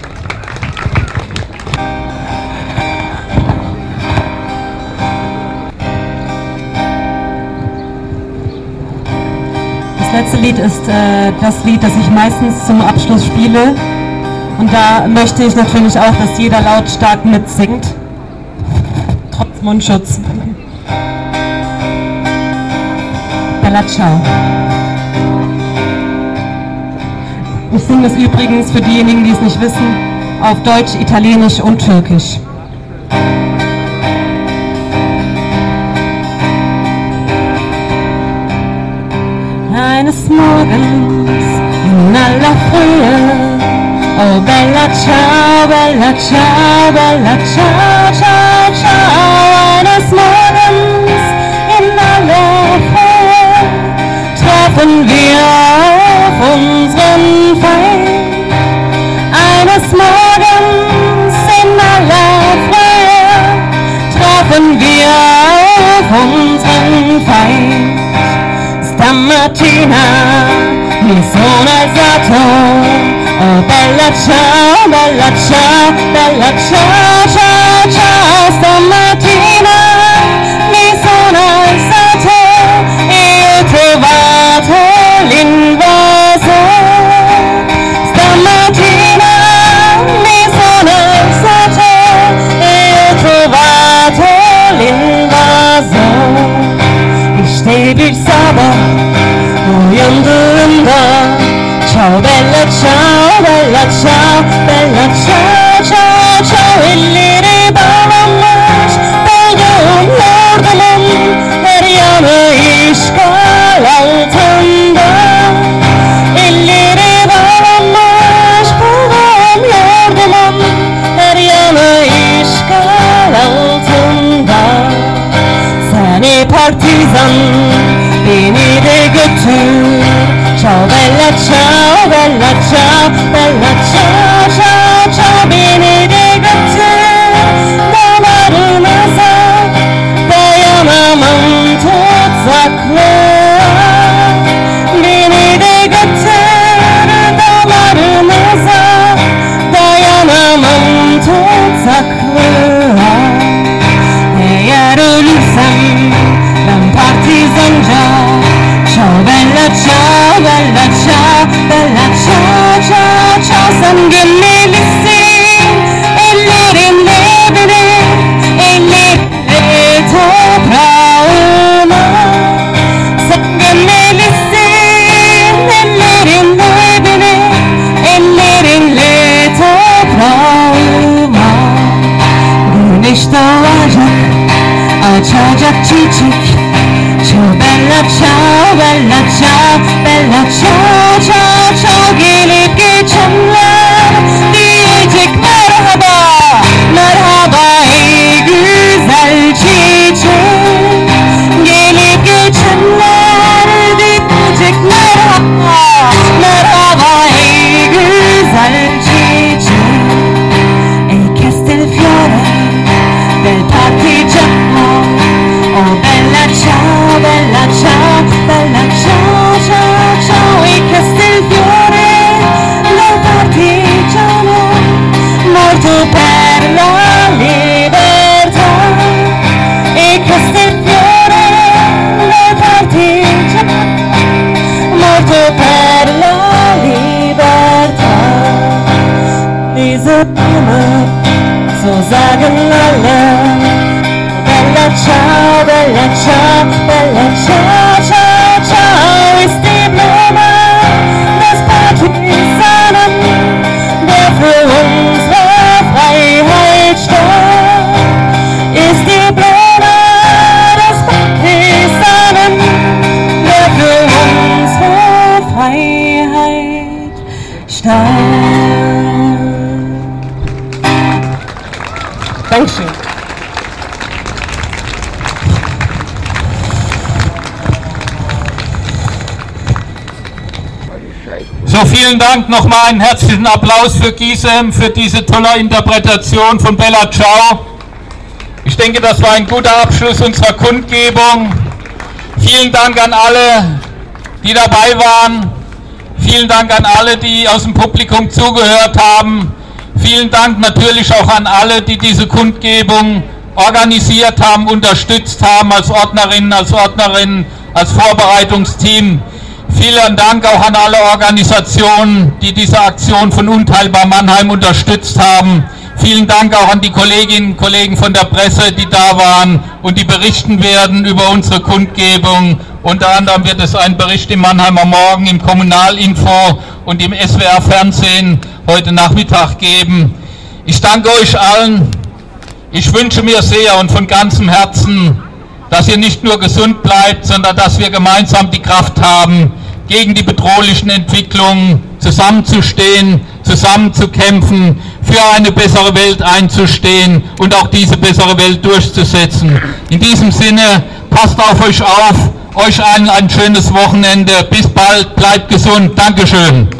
Das letzte Lied ist äh, das Lied, das ich meistens zum Abschluss spiele. Und da möchte ich natürlich auch, dass jeder lautstark mitsingt. Trotz Mundschutz. Bella Ciao. Ich singe es übrigens für diejenigen, die es nicht wissen, auf Deutsch, Italienisch und Türkisch. Eines Morgens in aller Frühe, oh Bella Ciao, Bella Ciao, Bella Ciao, Ciao, Ciao. Eines Morgens in aller Frühe trafen wir auf unseren Feind. Eines Morgens in aller Frühe trafen wir auf unseren Feind. Stamattina mi sono alzato, oh bella ciao, bella ciao, bella ciao, ciao, ciao. Stamattina mi sono alzato e ho trovato l'invaso. Stamattina mi sono alzato e ho trovato l'invaso. Ich steh durch bella ciao, ciao, ciao, sangemelisi, ellerin lebede, elleri toprağıma. Sangemelisi, ellerin lebede, ellerinle toprağıma. Güneş doğacak, açacak çiçek. Ciao bella ciao, bella ciao, bella ciao, ciao, ciao. Gelip geçenler diyecek merhaba, merhaba ey güzel çiçek. Gelip geçenler diyecek merhaba, merhaba ey güzel çiçek. E che sta il fiore del partigiano. Oh bella ciao, bella ciao, bella ciao, ciao, ciao. E che sta il fiore del partigiano, morto per la libertà. E che sta il fiore del partigiano, morto per la libertà. Diese Blume, so sagen alle. Bella ciao, bella ciao, bella ciao, ciao, ciao. Ist die Blume des Partisanen, der für unsere Freiheit starb. Ist die Blume des Partisanen, der für unsere Freiheit starb. Dankeschön. So, vielen Dank, nochmal einen herzlichen Applaus für Gisem, für diese tolle Interpretation von Bella Ciao. Ich denke, das war ein guter Abschluss unserer Kundgebung. Vielen Dank an alle, die dabei waren. Vielen Dank an alle, die aus dem Publikum zugehört haben. Vielen Dank natürlich auch an alle, die diese Kundgebung organisiert haben, unterstützt haben, als Ordnerinnen, als Ordnerinnen, als Vorbereitungsteam. Vielen Dank auch an alle Organisationen, die diese Aktion von Unteilbar Mannheim unterstützt haben. Vielen Dank auch an die Kolleginnen und Kollegen von der Presse, die da waren und die berichten werden über unsere Kundgebung. Unter anderem wird es einen Bericht im Mannheimer Morgen, im Kommunalinfo und im S W R Fernsehen heute Nachmittag geben. Ich danke euch allen. Ich wünsche mir sehr und von ganzem Herzen, dass ihr nicht nur gesund bleibt, sondern dass wir gemeinsam die Kraft haben, gegen die bedrohlichen Entwicklungen zusammenzustehen, zusammenzukämpfen, für eine bessere Welt einzustehen und auch diese bessere Welt durchzusetzen. In diesem Sinne, passt auf euch auf, euch allen ein schönes Wochenende. Bis bald, bleibt gesund. Dankeschön.